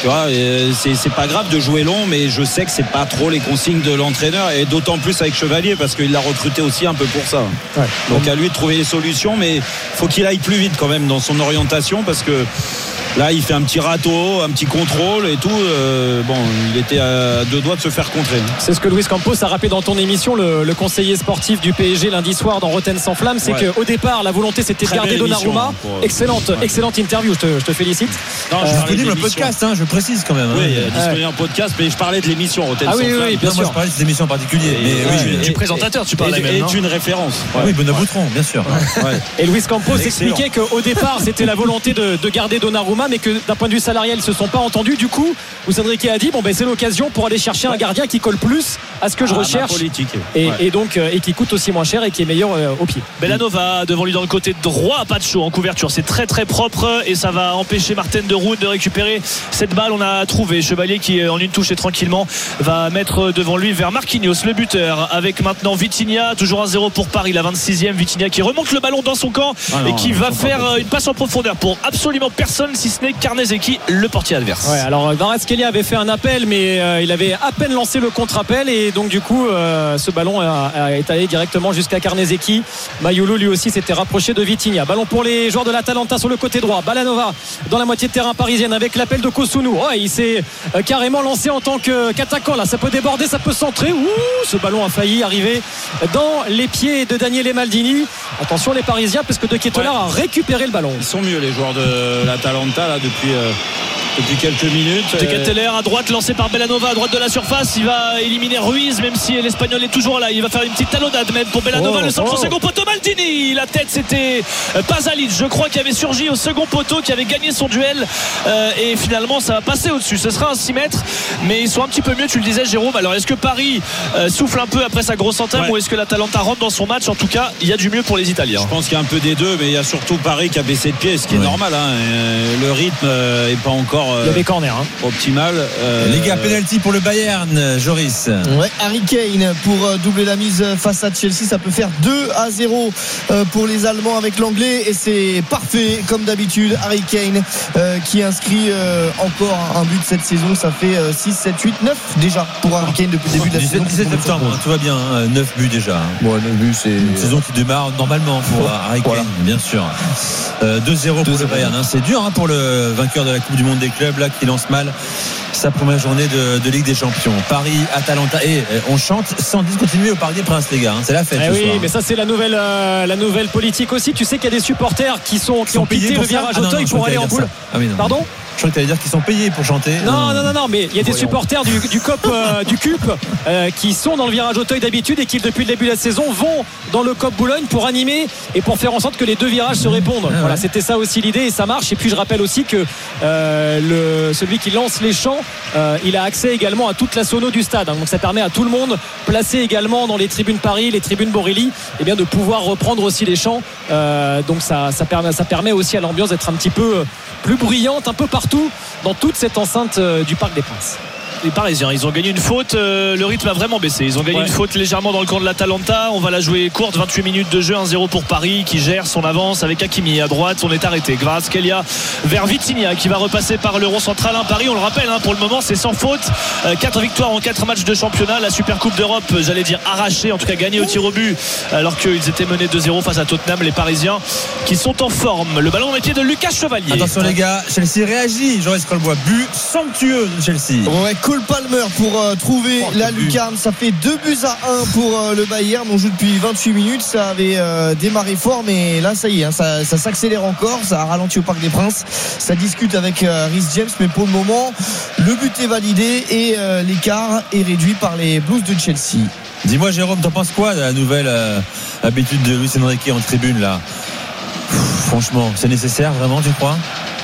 Tu vois, c'est, c'est pas grave de jouer long, mais je sais que c'est pas trop les consignes de l'entraîneur, et d'autant plus avec Chevalier parce qu'il l'a recruté aussi un peu pour ça. Ouais. Donc à lui de trouver les solutions, mais faut qu'il aille plus vite quand même dans son orientation, parce que là il fait un petit râteau, un petit contrôle et tout. Euh, bon, il était à deux doigts de se faire contrer. C'est ce que Luis Campos a rappelé dans ton émission, le, le conseiller sportif du P S G lundi soir dans Rotten sans flamme. C'est ouais. qu'au départ la volonté c'était Très de garder Donnarumma. Pour... Excellente, ouais. excellente interview, je te, je te félicite. Non, je euh, parlais disponible de le podcast, hein, je précise quand même. Oui, hein. il y a disponible un podcast, mais je parlais de l'émission Rotten ah, sans oui, flamme. oui, bien non, sûr. moi je parlais de cette émission en particulier. Et, mais, et, oui, et, du présentateur, tu parles et, même. et non une référence. Ouais. Oui, Bonaboutron, bien sûr. Ouais. Et Luis Campos Excellent. expliquait qu'au départ c'était la volonté de, de garder Donnarumma, mais que d'un point de vue salarial ils se sont pas entendus. Du coup, Luis Enrique a dit bon ben c'est l'occasion pour aller chercher un gardien qui colle plus à ce que je Ah, recherche politique. et, Ouais. et donc euh, et qui coûte aussi moins cher et qui est meilleur euh, au pied. Bellanova devant lui dans le côté droit, pas de chaud en couverture, c'est très très propre et ça va empêcher Martin de Roon de récupérer cette balle. On a trouvé Chevalier qui en une touche et tranquillement va mettre devant lui vers Marquinhos, le buteur, avec maintenant Vitinha, toujours un zéro pour Paris, la vingt-sixième. Vitinha qui remonte le ballon dans son camp Ah non, et qui non, va non, faire non, non. une passe en profondeur pour absolument personne si ce n'est Karnezeki, le portier adverse. Ouais, alors Kvaratskhelia avait fait un appel, mais euh, il avait à peine lancé le contre-appel et donc du coup euh, ce ballon a, a est allé directement jusqu'à Karnezeki. Mayolo lui aussi s'était rapproché de Vitinha. Ballon pour les joueurs de l'Atalanta sur le côté droit. Balanova dans la moitié de terrain parisienne avec l'appel de Kosunu. Oh, il s'est euh, carrément lancé en tant que, qu'attaquant là. Ça peut déborder, ça peut centrer. Ouh, ce ballon a failli arriver dans les pieds de Daniele Maldini. Attention les Parisiens, parce que De Ketelaere Ouais. a récupéré le ballon. Ils sont mieux les joueurs de l'Atalanta là depuis euh, depuis quelques minutes. De Ketelaere à droite, lancé par Bellanova à droite de la surface. Il va éliminer Ruiz, même si l'Espagnol est toujours là. Il va faire une petite talonnade même pour Bellanova. Oh, le centre oh. au second poteau, Maldini. La tête, c'était Pasalic, je crois, qui avait surgi au second poteau, qui avait gagné son duel. Euh, et finalement, ça va passer au-dessus. Ce sera un six mètres, mais ils sont un petit peu mieux, tu le disais, Jérôme. Alors, est-ce que Paris euh, souffle un peu après sa grosse entame, Ouais. ou est-ce que l'Atalanta rentre dans son match? En tout cas, il y a du mieux pour les Italiens. Je pense qu'il y a un peu des deux, mais il y a surtout Paris qui a baissé de pied, ce qui est Ouais. normal. Hein. Euh, Le rythme euh, est pas encore euh, Il y avait corner. Hein. optimal. Euh, Les gars, penalty pour le Bayern, Joris. Ouais, Harry Kane pour euh, doubler la mise face à Chelsea. Ça peut faire deux à zéro euh, pour les Allemands avec l'anglais, et c'est parfait comme d'habitude. Harry Kane euh, qui inscrit euh, encore un but cette saison. Ça fait euh, six, sept, huit, neuf déjà pour Harry Kane depuis le début de la dix-sept, saison. dix-sept septembre, hein, tout va bien, hein, neuf buts déjà. hein. Bon, neuf buts, c'est Une saison qui démarre normalement pour Harry Kane, Voilà. bien sûr. Euh, deux zéro pour deux le zéro. Bayern. hein. C'est dur hein, pour le vainqueur de la Coupe du Monde des clubs là, qui lance mal sa première journée de, de Ligue des Champions. Paris, Atalanta. Et euh, on chante sans discontinuer au Parc des Princes, les gars. hein. C'est la fête. Eh ce oui, soir, mais hein. ça c'est la nouvelle, euh, la nouvelle politique aussi. Tu sais qu'il y a des supporters qui sont qui Sont ont payés quitté pour le ça virage Ah non, Auteuil non, je pour croyais aller en que t'allais poule. dire ça. Ah oui, non. Pardon? Je crois que tu allais dire qu'ils sont payés pour chanter. Non, non, non, non, mais il y a des Voyons. supporters du, du C O P, euh, du C U P euh, qui sont dans le virage Auteuil d'habitude et qui, depuis le début de la saison, vont dans le C O P Boulogne pour animer et pour faire en sorte que les deux virages se répondent. Ah, Voilà, ouais. c'était ça aussi l'idée et ça marche. Et puis je rappelle aussi que euh, le, celui qui lance les chants, euh, il a accès également à toute la sono du stade. hein. Donc ça permet à tout le monde, placé également dans les tribunes Paris, les tribunes Borelli, eh bien de pouvoir reprendre aussi les chants. Euh, donc ça, ça, permet, ça permet aussi à l'ambiance d'être un petit peu plus bruyante, un peu partout dans toute cette enceinte euh, du Parc des Princes. Les Parisiens, ils ont gagné une faute, euh, le rythme a vraiment baissé. Ils ont gagné Ouais. une faute légèrement dans le camp de l'Atalanta. On va la jouer courte, vingt-huit minutes de jeu, un zéro pour Paris qui gère son avance avec Hakimi à droite. On est arrêté. Kvaratskhelia vers Vitinha qui va repasser par le rond central. Hein, Paris, on le rappelle, hein, pour le moment, c'est sans faute. Euh, quatre victoires en quatre matchs de championnat. La Super Coupe d'Europe, j'allais dire arrachée, en tout cas gagnée au tir au but, alors qu'ils étaient menés deux zéro face à Tottenham. Les Parisiens qui sont en forme. Le ballon dans les pieds de Lucas Chevalier. Attention les gars, Chelsea réagit. Joris Colbois, but somptueux de Chelsea. Ouais, Cole Palmer pour euh, trouver Oh, la quel but. lucarne. Ça fait deux buts à un pour euh, le Bayern. On joue depuis vingt-huit minutes. Ça avait euh, démarré fort, mais là, ça y est, hein, ça, ça s'accélère encore. Ça a ralenti au Parc des Princes. Ça discute avec euh, Reece James, mais pour le moment, le but est validé et euh, l'écart est réduit par les Blues de Chelsea. Dis-moi Jérôme, t'en penses quoi de la nouvelle euh, habitude de Luis Enrique en tribune là? Pff, Franchement, c'est nécessaire vraiment, tu crois?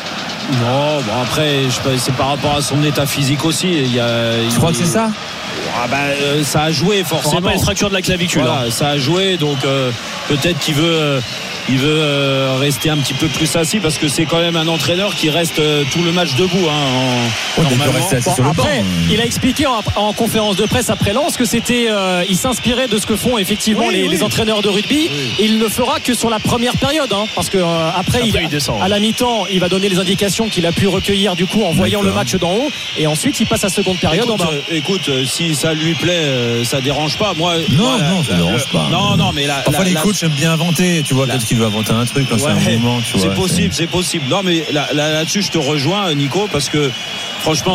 Non, bon après, je sais pas, c'est par rapport à son état physique aussi. Il y a, Tu il- crois que c'est ça? Ah bah, euh, ça a joué On forcément. rappelle une fracture de la clavicule. Voilà, hein. ça a joué, donc euh, peut-être qu'il veut, euh, il veut euh, rester un petit peu plus assis parce que c'est quand même un entraîneur qui reste euh, tout le match debout. Hein, en, Ouais, mais il peut normalement. rester assis Bon, sur le banc. après, il a expliqué en, en conférence de presse après Lens que c'était, euh, il s'inspirait de ce que font effectivement Oui, les, oui. les entraîneurs de rugby. Et il ne fera que sur la première période, hein, parce que euh, après, Après, il, il descend. à la mi-temps, il va donner les indications qu'il a pu recueillir du coup en voyant le match d'en haut, et ensuite il passe à seconde période Écoute, en bas. euh, écoute, euh, si ça lui plaît, euh, ça dérange pas. Moi, Non, moi, la- non, ça la- dérange le- pas. Non, non, mais la, Parfois la- les la- coachs aiment bien inventer, tu vois, La- peut-être qu'il veut inventer un truc quand c'est Ouais, un mouvement, tu vois. c'est possible, c'est possible. Non, mais là, là, là-dessus, je te rejoins, Nico, parce que franchement,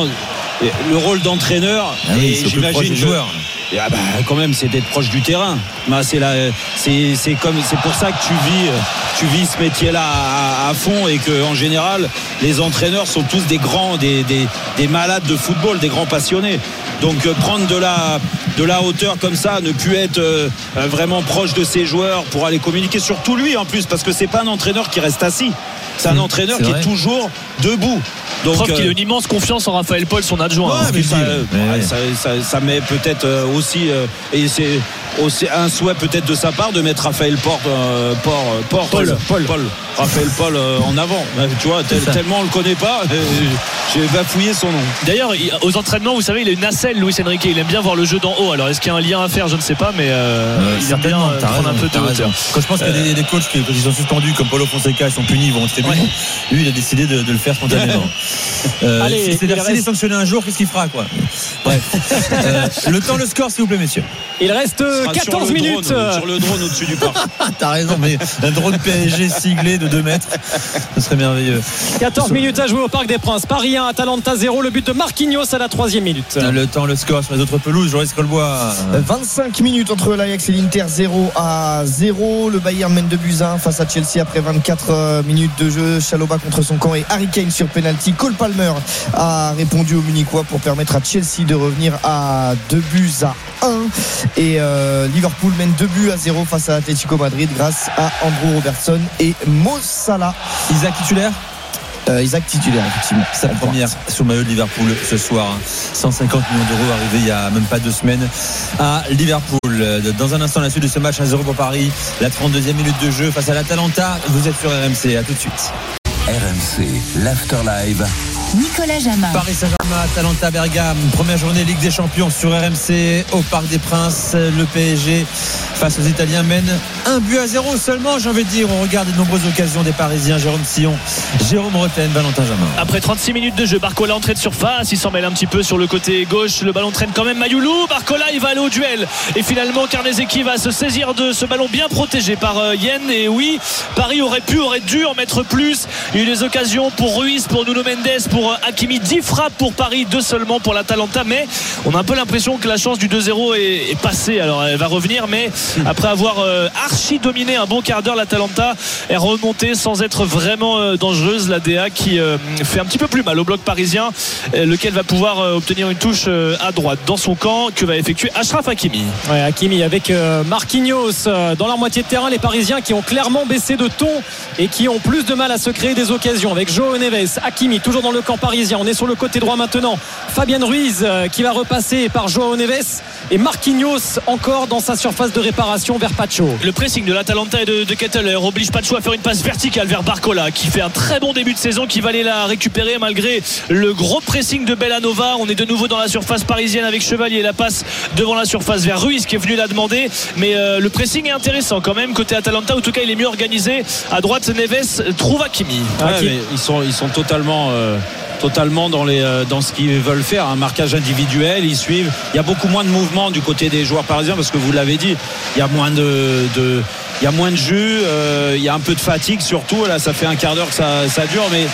le rôle d'entraîneur, Ah oui, et c'est au plus proche j'imagine des que- joueurs. Et ah bah, quand même, c'est d'être proche du terrain. Bah, c'est la, c'est, c'est comme, c'est pour ça que tu vis, tu vis ce métier-là à, à fond, et que en général, les entraîneurs sont tous des grands, des, des, des malades de football, des grands passionnés. Donc euh, prendre de la, de la hauteur comme ça, ne plus être euh, vraiment proche de ses joueurs pour aller communiquer, surtout lui en plus, parce que c'est pas un entraîneur qui reste assis. C'est un Mmh, entraîneur c'est qui vrai. est toujours debout. Donc, Preuve qu'il a euh, une immense confiance en Raphaël Paul, son adjoint. Ouais, hein. mais ça, dit, euh, mais ouais, ouais. ça, ça- ça met peut-être euh, aussi, euh, et c'est aussi un souhait peut-être de sa part de mettre Raphaël Porte, euh, Port- euh, Porte- Paul, Paul. Raphaël Paul euh, en avant. Bah, tu vois, tel- C'est ça. tellement on le connaît pas, euh, j'ai bafouillé son nom. D'ailleurs, il- aux entraînements, vous savez, il a une nacelle, Luis Enrique. Il aime bien voir le jeu d'en haut. Alors, est-ce qu'il y a un lien à faire? Je ne sais pas, mais euh, Euh, il aime bien certainement, euh, t'as prendre raison, un peu t'as de raison. hauteur. Quand je pense qu'il y a des, des coachs qui, quand ils sont suspendus, comme Paulo Fonseca, ils sont punis, ils vont en tribune. Lui, il a décidé de, de le faire spontanément. Euh, Allez, si c'est il s'il est reste- sanctionné un jour, qu'est-ce qu'il fera, quoi? Bref. Euh, le temps, le score, s'il vous plaît, messieurs. Il reste Ce sera quatorze sur le minutes. drone, sur le drone au-dessus du parc. Ah, t'as raison, mais un drone P S G siglé de deux mètres, ce serait merveilleux. quatorze minutes à jouer au Parc des Princes. Paris un, Atalanta zéro. Le but de Marquinhos à la troisième minute. Le temps, le score sur les autres pelouses, Joris Colbois. vingt-cinq minutes entre l'Ajax et l'Inter, zéro à zéro. Le Bayern mène de buts à un face à Chelsea après vingt-quatre minutes de jeu. Chalobah contre son camp et Harry Kane sur penalty. Cole Palmer a répondu aux Munichois pour permettre à Chelsea de revenir à deux buts à un. Et euh, Liverpool mène deux buts à zéro face à Atlético Madrid grâce à Andrew Robertson et Mo Salah. Isaac titulaire, Euh, Isaac titulaire, effectivement. sa première sous maillot de Liverpool ce soir. cent cinquante millions d'euros arrivés il y a même pas deux semaines à Liverpool. Dans un instant, la suite de ce match à zéro pour Paris, la trente-deuxième minute de jeu face à l'Atalanta. Vous êtes sur R M C, à tout de suite. R M C, l'After Live. Nicolas Jamin. Paris Saint-Germain, Atalanta Bergame, première journée Ligue des Champions sur R M C au Parc des Princes. Le P S G face aux Italiens mène un but à zéro seulement, j'ai envie de dire. On regarde de nombreuses occasions des Parisiens. Jérôme Sillon, Jérôme Roten, Valentin Jamin. Après trente-six minutes de jeu, Barcola entrée de surface, il s'en mêle un petit peu sur le côté gauche, le ballon traîne quand même Mayoulou, Barcola il va aller au duel et finalement Karnezeki va se saisir de ce ballon bien protégé par euh, Yen. Et oui, Paris aurait pu, aurait dû en mettre plus. Il y a eu des occasions pour Ruiz, pour Nuno Mendes, pour euh, Hakimi, dix frappes pour Paris, deux seulement pour l'Atalanta, mais on a un peu l'impression que la chance du deux zéro est, est passée. Alors elle va revenir, mais après avoir euh, archi dominé un bon quart d'heure, l'Atalanta est remontée sans être vraiment euh, dangereuse. La D A qui euh, fait un petit peu plus mal au bloc parisien, euh, lequel va pouvoir euh, obtenir une touche euh, à droite dans son camp que va effectuer Achraf Hakimi. Ouais, Hakimi avec euh, Marquinhos euh, dans leur moitié de terrain. Les Parisiens qui ont clairement baissé de ton et qui ont plus de mal à se créer des occasions avec João Neves, Hakimi toujours dans le camp parisien. On est sur le côté droit maintenant. Fabien Ruiz euh, qui va repasser par João Neves et Marquinhos encore dans sa surface de réparation vers Pacho. Le pressing de l'Atalanta et de, de Ketteler oblige Pacho à faire une passe verticale vers Barcola qui fait un très bon début de saison, qui va aller la récupérer malgré le gros pressing de Bellanova. On est de nouveau dans la surface parisienne avec Chevalier, la passe devant la surface vers Ruiz qui est venu la demander, mais euh, le pressing est intéressant quand même côté Atalanta, en tout cas il est mieux organisé. À droite Neves trouve Hakimi. Ouais, Hakimi. mais ils sont, ils sont totalement, euh, totalement dans, les, euh, dans ce qu'ils veulent faire. Un marquage individuel, ils suivent. Il y a beaucoup moins de mouvement du côté des joueurs parisiens parce que vous l'avez dit, il y a moins de, de il y a moins de jus, euh, il y a un peu de fatigue surtout. Là, ça fait un quart d'heure que ça, ça dure, mais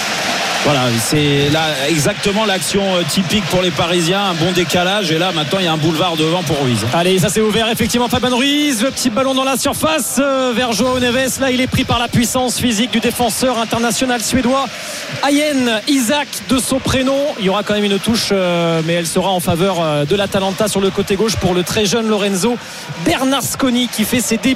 voilà, c'est là exactement l'action typique pour les Parisiens, un bon décalage, et là maintenant il y a un boulevard devant pour Ruiz. Allez, ça s'est ouvert effectivement. Fabien Ruiz, le petit ballon dans la surface euh, vers João Neves. Là il est pris par la puissance physique du défenseur international suédois Ayen Isaac de son prénom. Il y aura quand même une touche euh, mais elle sera en faveur euh, de l'Atalanta sur le côté gauche pour le très jeune Lorenzo Bernasconi qui fait ses débuts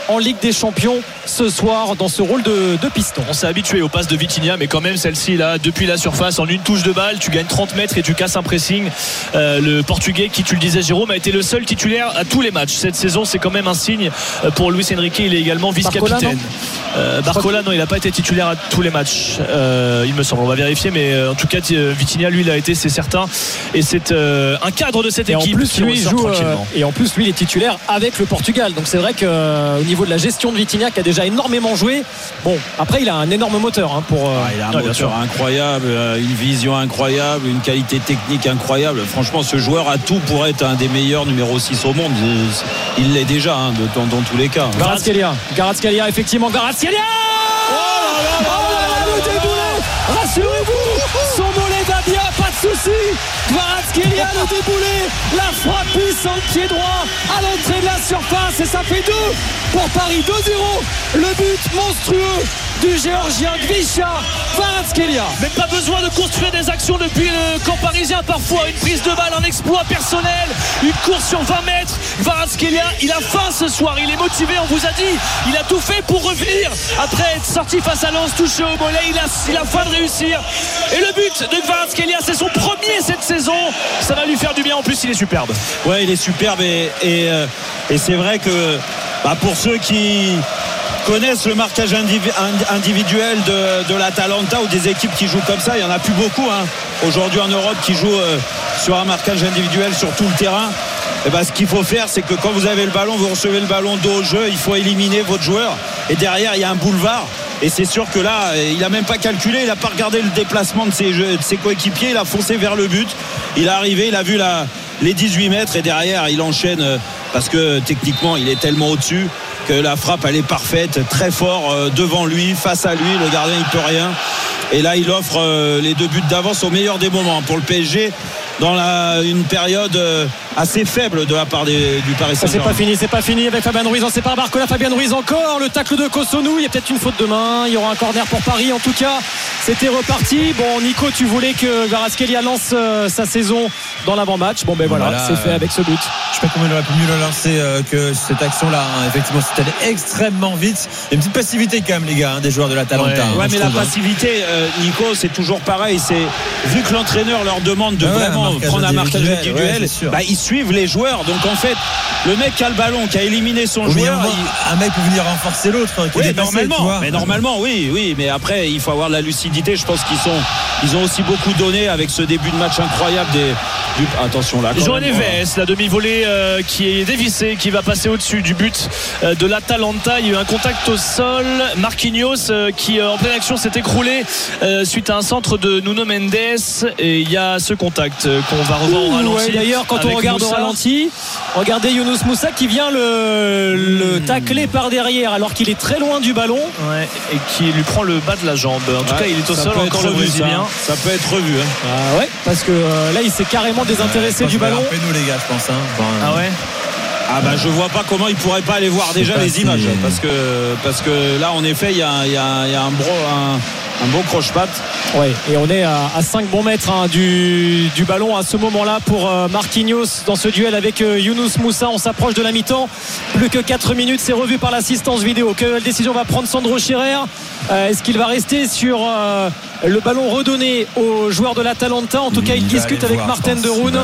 en Ligue des Champions ce soir dans ce rôle de, de piston. On s'est habitué aux passes de Vitinha, mais quand même celle-ci là, depuis la surface, en une touche de balle, tu gagnes trente mètres et tu casses un pressing. Euh, le Portugais, qui tu le disais Jérôme, a été le seul titulaire à tous les matchs cette saison. C'est quand même un signe pour Luis Enrique. Il est également vice-capitaine. Euh, Barcola, non, il n'a pas été titulaire à tous les matchs, euh, il me semble. On va vérifier, mais euh, en tout cas, Vitinha, lui, il a été, c'est certain. Et c'est euh, un cadre de cette et équipe en plus, qui lui, ressort joue, tranquillement. Euh, et en plus, lui, il est titulaire avec le Portugal. Donc c'est vrai qu'au euh, niveau de la gestion de Vitinha, qui a déjà énormément joué. Bon, après, il a un énorme moteur hein, pour. Euh, ah, il a un ouais, moteur incroyable, une vision incroyable, une qualité technique incroyable. Franchement, ce joueur a tout pour être un des meilleurs numéro six au monde. Il l'est déjà hein, de, dans, dans tous les cas. Kvaratskhelia, Kvaratskhelia, effectivement, Kvaratskhelia. Oh là là là là là, le déboulé. Rassurez-vous, son mollet va bien, pas de souci. Kvaratskhelia, le déboulé, la frappe puissante pied droit à l'entrée de la surface et ça fait deux pour Paris, deux zéro. Le but monstrueux du Géorgien Gvisha Kvaratskhelia. Même pas besoin de construire des actions depuis le camp parisien. Parfois une prise de balle, un exploit personnel, une course sur vingt mètres. Kvaratskhelia, il a faim ce soir, il est motivé, on vous a dit. Il a tout fait pour revenir après être sorti face à Lens, touché au mollet. Il a, il a faim de réussir. Et le but de Kvaratskhelia, c'est son premier cette saison. Ça va lui faire du bien, en plus il est superbe. Ouais, il est superbe et, et, et c'est vrai que bah, pour ceux qui connaissent le marquage individuel de, de l'Atalanta ou des équipes qui jouent comme ça, il n'y en a plus beaucoup hein, aujourd'hui en Europe qui jouent euh, sur un marquage individuel sur tout le terrain. Et ben, ce qu'il faut faire, c'est que quand vous avez le ballon, vous recevez le ballon dos au jeu, il faut éliminer votre joueur et derrière il y a un boulevard. Et c'est sûr que là, il n'a même pas calculé, il n'a pas regardé le déplacement de ses, de ses coéquipiers, il a foncé vers le but, il est arrivé, il a vu la, les dix-huit mètres et derrière il enchaîne parce que techniquement il est tellement au-dessus que la frappe elle est parfaite, très fort devant lui, face à lui, le gardien il peut rien. Et là il offre les deux buts d'avance au meilleur des moments pour le P S G dans la, une période assez faible de la part des, du Paris Saint-Germain. C'est pas fini, c'est pas fini avec Fabien Ruiz, on sépare Barcola, Fabien Ruiz encore, le tacle de Kosonou, il y a peut-être une faute de main, il y aura un corner pour Paris, en tout cas c'était reparti. Bon Nico, tu voulais que Kvaratskhelia lance euh, sa saison dans l'avant-match, bon ben voilà, voilà c'est fait avec ce but. Je sais pas comment il aurait pu mieux le lancer euh, que cette action-là hein. Effectivement c'est allé extrêmement vite, il y a une petite passivité quand même les gars hein, des joueurs de l'Atalanta. Ouais, hein, ouais mais la trouve, passivité euh, Nico c'est toujours pareil, c'est vu que l'entraîneur leur demande de ah ouais, vraiment un prendre un marquage individuel, ouais, bah, ils suivent les joueurs. Donc en fait le mec qui a le ballon, qui a éliminé son oui, joueur il... un mec peut venir renforcer l'autre qui oui, est dépassé, normalement, mais normalement oui oui mais après il faut avoir de la lucidité. Je pense qu'ils sont ils ont aussi beaucoup donné avec ce début de match incroyable des du... attention là João Neves, la demi-volée euh, qui est dévissée, qui va passer au-dessus du but euh, de l'Atalanta. Il y a eu un contact au sol. Marquinhos euh, qui euh, en pleine action s'est écroulé euh, suite à un centre de Nuno Mendes et il y a ce contact euh, qu'on va revoir au ralenti. Ouais, d'ailleurs quand on regarde Moussa. Au ralenti, regardez Younous Moussa qui vient le, le mmh. tacler par derrière alors qu'il est très loin du ballon ouais, et qui lui prend le bas de la jambe. En tout ouais, cas il est au sol encore le Brésilien. Ça. ça peut être revu hein. Ah ouais parce que euh, là il s'est carrément désintéressé ouais, du ballon. Nous les gars je pense hein. Bon, ah ouais Ah bah je vois pas comment il pourrait pas aller voir déjà les si... images parce que parce que là en effet il y a, y a, y a un, bro, un, un beau croche-patte. Ouais, et on est à, à cinq bons mètres hein, du, du ballon à ce moment-là pour euh, Marquinhos dans ce duel avec euh, Younous Moussa. On s'approche de la mi-temps, plus que quatre minutes, c'est revu par l'assistance vidéo. Quelle décision va prendre Sandro Scherrer? euh, Est-ce qu'il va rester sur euh, le ballon redonné aux joueurs de l'Atalanta? En tout cas il, il discute avec voir, Martin de Roon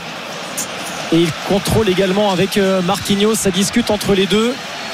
et il contrôle également avec euh, Marquinhos, ça discute entre les deux.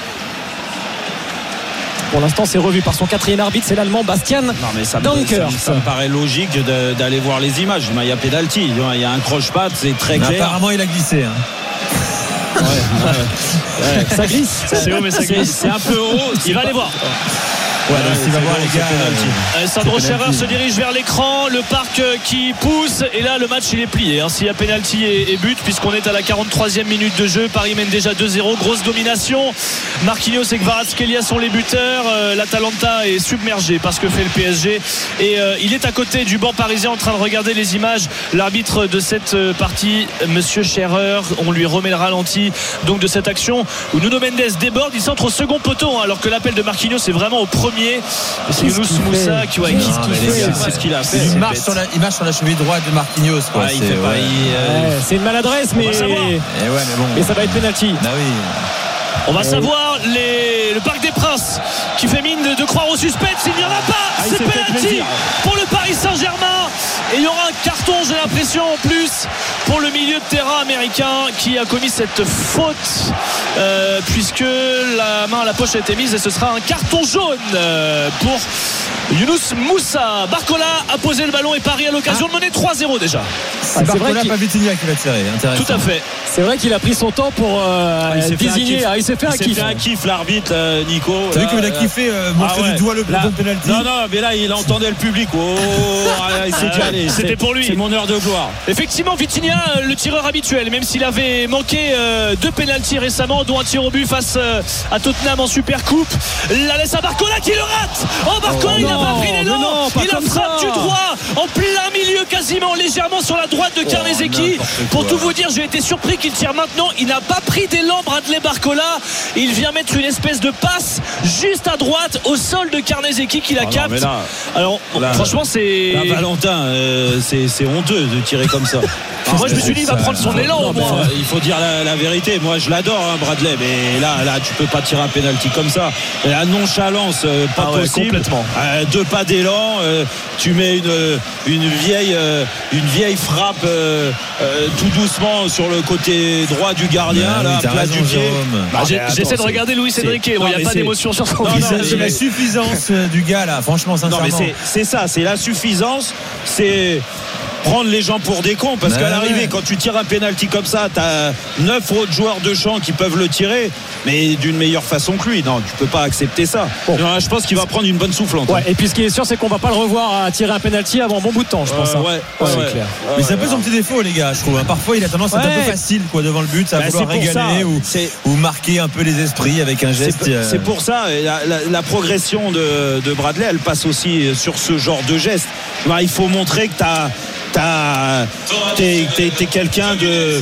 Pour l'instant c'est revu par son quatrième arbitre, c'est l'allemand Bastian Dankers. Ça, ça me paraît logique de, d'aller voir les images. Il y a pénalty, il y a un croche-patte, c'est très mais clair. Apparemment il a glissé hein. ouais, ouais, ouais. Ça glisse, c'est haut mais ça glisse. C'est un peu haut, il va aller voir. Ouais, ouais, donc, va voir les gars, euh, Sandro Scherrer se dirige vers l'écran, le parc qui pousse et là le match il est plié hein, s'il y a pénalty et, et but puisqu'on est à la quarante-troisième minute de jeu. Paris mène déjà deux zéro, grosse domination. Marquinhos et Kvaratskhelia sont les buteurs. euh, l'Atalanta est submergé par ce que fait le P S G et euh, il est à côté du banc parisien en train de regarder les images. L'arbitre de cette partie, monsieur Scherrer, on lui remet le ralenti donc de cette action où Nuno Mendes déborde, il centre au second poteau hein, alors que l'appel de Marquinhos est vraiment au premier. C'est Younous Moussa qui, ouais, qui, non, qui fait, c'est ce qu'il a fait. Il marche, sur la, il marche sur la cheville droite de Marquinhos. Quoi. Ouais, c'est, il fait pas, ouais. il, euh... ouais, c'est une maladresse, mais... On va savoir. Et ouais, mais, bon, mais ça va être penalty. Bah oui. On va savoir les, le Parc des Princes qui fait mine de, de croire au suspense. Il n'y en a pas. Ah, c'est penalty pour le Paris Saint-Germain. Et il y aura un carton, j'ai l'impression, en plus pour le milieu de terrain américain qui a commis cette faute euh, puisque la main à la poche a été mise et ce sera un carton jaune euh, pour Younous Moussa. Barcola a posé le ballon et Paris a l'occasion ah. de mener trois zéro déjà. C'est ah, Barcola, pas Vitinha qui va tirer. Intéressant. Tout à fait. C'est vrai qu'il a pris son temps pour euh, ah, il désigner. Ah, il s'est fait un kiff. Il s'est fait un kiff, l'arbitre, euh, Nico. T'as vu qu'il a kiffé euh, montrer ah ouais. du doigt le bon penalty. Non, non, mais là, il entendait le public. Oh, il s'est dit, allez, c'était pour lui. C'est mon heure de gloire. Effectivement, Vitinha, le tireur habituel, même s'il avait manqué euh, deux pénaltys récemment, dont un tir au but face euh, à Tottenham en Super Coupe. La laisse à Barcola qui le rate. Oh, Barcola, oh, il n'a pas pris l'élan. Il a frappe du droit en plein milieu, quasiment légèrement sur la droite de Karnezeki. Oh, pour tout vous dire, j'ai été surpris qu'il tire maintenant. Il n'a pas pris d'élan, Bradley Barcola. Il vient mettre une espèce de passe juste à droite au sol de Karnezeki qui la oh, capte. Là, Alors, là, franchement, c'est. Là, Valentin, euh, c'est, c'est honteux de tirer comme ça. Ah, moi je me suis dit il va prendre son élan au moins. Il faut dire la, la vérité. Moi je l'adore hein, Bradley, mais là là tu peux pas tirer un penalty comme ça. La nonchalance euh, pas ah ouais, possible. Complètement. Euh, deux pas d'élan, euh, tu mets une une vieille euh, une vieille frappe euh, euh, tout doucement sur le côté droit du gardien ouais, là, place du pied. Bah, j'ai, attends, j'essaie de regarder Louis Cédric. Il bon, n'y a pas c'est... d'émotion sur son visage. C'est, c'est la suffisance du gars là. Franchement sincèrement. Non mais c'est, c'est ça, c'est la suffisance. C'est prendre les gens pour des cons parce bah qu'à l'arrivée ouais. quand tu tires un penalty comme ça t'as neuf autres joueurs de champ qui peuvent le tirer mais d'une meilleure façon que lui. Non tu peux pas accepter ça. Bon. Non, je pense qu'il va prendre une bonne soufflante ouais, et puis ce qui est sûr c'est qu'on va pas le revoir à tirer un penalty avant un bon bout de temps je pense euh, hein. ouais, ouais, ouais, ouais. C'est clair. Mais c'est un peu son petit défaut les gars je trouve. Parfois il a tendance à être ouais. un peu facile quoi devant le but à bah, vouloir régaler ou, ou marquer un peu les esprits avec un geste. C'est, euh... c'est pour ça la, la, la progression de, de Bradley elle passe aussi sur ce genre de geste. Bah, il faut montrer que t'as T'as, t'es, t'es, t'es quelqu'un de,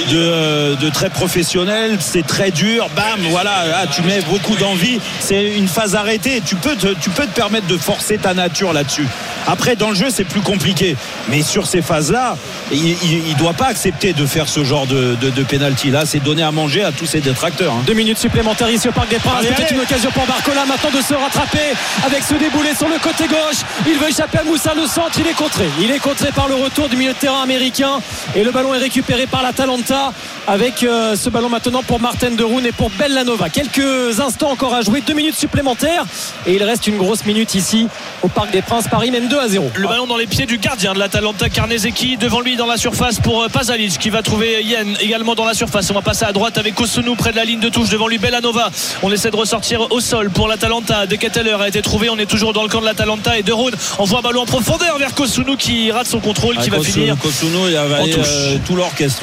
de, de très professionnel, c'est très dur, bam, voilà, là, tu mets beaucoup d'envie, c'est une phase arrêtée, tu peux, te, tu peux te permettre de forcer ta nature là-dessus. Après, dans le jeu, c'est plus compliqué, mais sur ces phases-là, il ne doit pas accepter de faire ce genre de, de, de penalty. Là, c'est donner à manger à tous ses détracteurs. Hein. Deux minutes supplémentaires ici au Parc des Princes, peut-être une occasion pour Barcola maintenant de se rattraper avec ce déboulé sur le côté gauche. Il veut échapper à Moussa, le centre, il est contré. Il est contré par le retour du milieu de terrain américain et le ballon est récupéré par l'Atalanta avec euh, ce ballon maintenant pour Martin de Roon et pour Bellanova. Quelques instants encore à jouer, deux minutes supplémentaires et il reste une grosse minute ici au Parc des Princes. Paris mène deux à zéro. Le ballon dans les pieds du gardien de l'Atalanta, Karnezeki, devant lui dans la surface pour Pasalic qui va trouver Yen également dans la surface. On va passer à droite avec Kosunu près de la ligne de touche, devant lui Bellanova. On essaie de ressortir au sol pour l'Atalanta. De Ketteler a été trouvé, on est toujours dans le camp de l'Atalanta et De Roon envoie un ballon en profondeur vers Kosunu qui rate son contrôle, qui ah, va Kosunu, finir Kosunu il a avalé euh, tout l'orchestre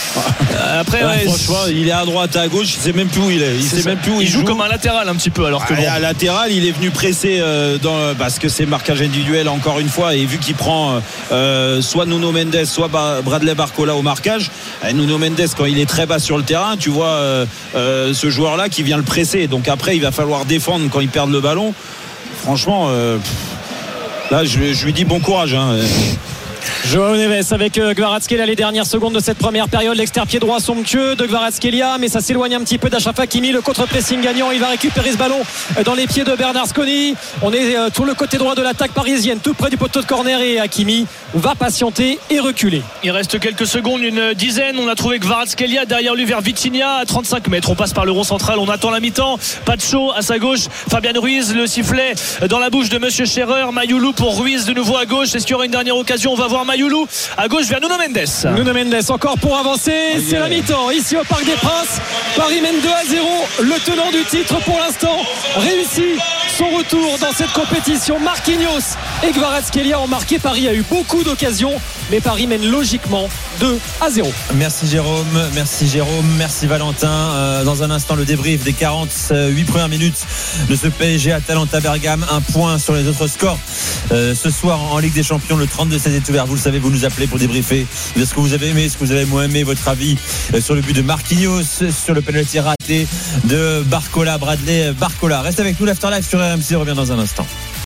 là. Après ouais, franchement il est à droite à gauche, il sait même plus où il est. Il sait même plus où il, il joue, joue comme un latéral un petit peu alors que ah, bon. À latéral il est venu presser euh, dans, parce que c'est marquage individuel encore une fois et vu qu'il prend euh, soit Nuno Mendes soit Bradley Barcola au marquage, Nuno Mendes quand il est très bas sur le terrain tu vois euh, euh, ce joueur là qui vient le presser donc après il va falloir défendre quand il perd le ballon. Franchement euh, là je, je lui dis bon courage hein. Joao Neves avec Kvaratskhelia les dernières secondes de cette première période, l'extérieur droit somptueux de Kvaratskhelia mais ça s'éloigne un petit peu d'Achraf Hakimi, le contre-pressing gagnant, il va récupérer ce ballon dans les pieds de Bernardeschi. On est tout le côté droit de l'attaque parisienne, tout près du poteau de corner et Hakimi va patienter et reculer. Il reste quelques secondes, une dizaine, on a trouvé Kvaratskhelia derrière lui vers Vitinha à trente-cinq mètres, on passe par le rond central, on attend la mi-temps, pas de chaud à sa gauche, Fabian Ruiz, le sifflet dans la bouche de Monsieur Scherer, Mayoulou pour Ruiz de nouveau à gauche, est-ce qu'il y aura une dernière occasion? On va voir Mayoulou à gauche vers Nuno Mendes. Nuno Mendes encore pour avancer. Oh yeah. C'est la mi-temps ici au Parc des Princes. Paris mène deux à zéro. Le tenant du titre pour l'instant réussit son retour dans cette compétition. Marquinhos et Kvaratskhelia ont marqué. Paris a eu beaucoup d'occasions, mais Paris mène logiquement deux à zéro. Merci Jérôme, merci Jérôme, merci Valentin. Euh, dans un instant le débrief des quarante-huit premières minutes de ce P S G Atalanta Bergame. Un point sur les autres scores euh, ce soir en Ligue des Champions. Le trente-deux seize est ouvert, vous le savez, vous nous appelez pour débriefer de ce que vous avez aimé, ce que vous avez moins aimé, votre avis euh, sur le but de Marquinhos, sur le penalty raté de Barcola, Bradley Barcola. Reste avec nous, l'Afterlife sur R M C revient dans un instant.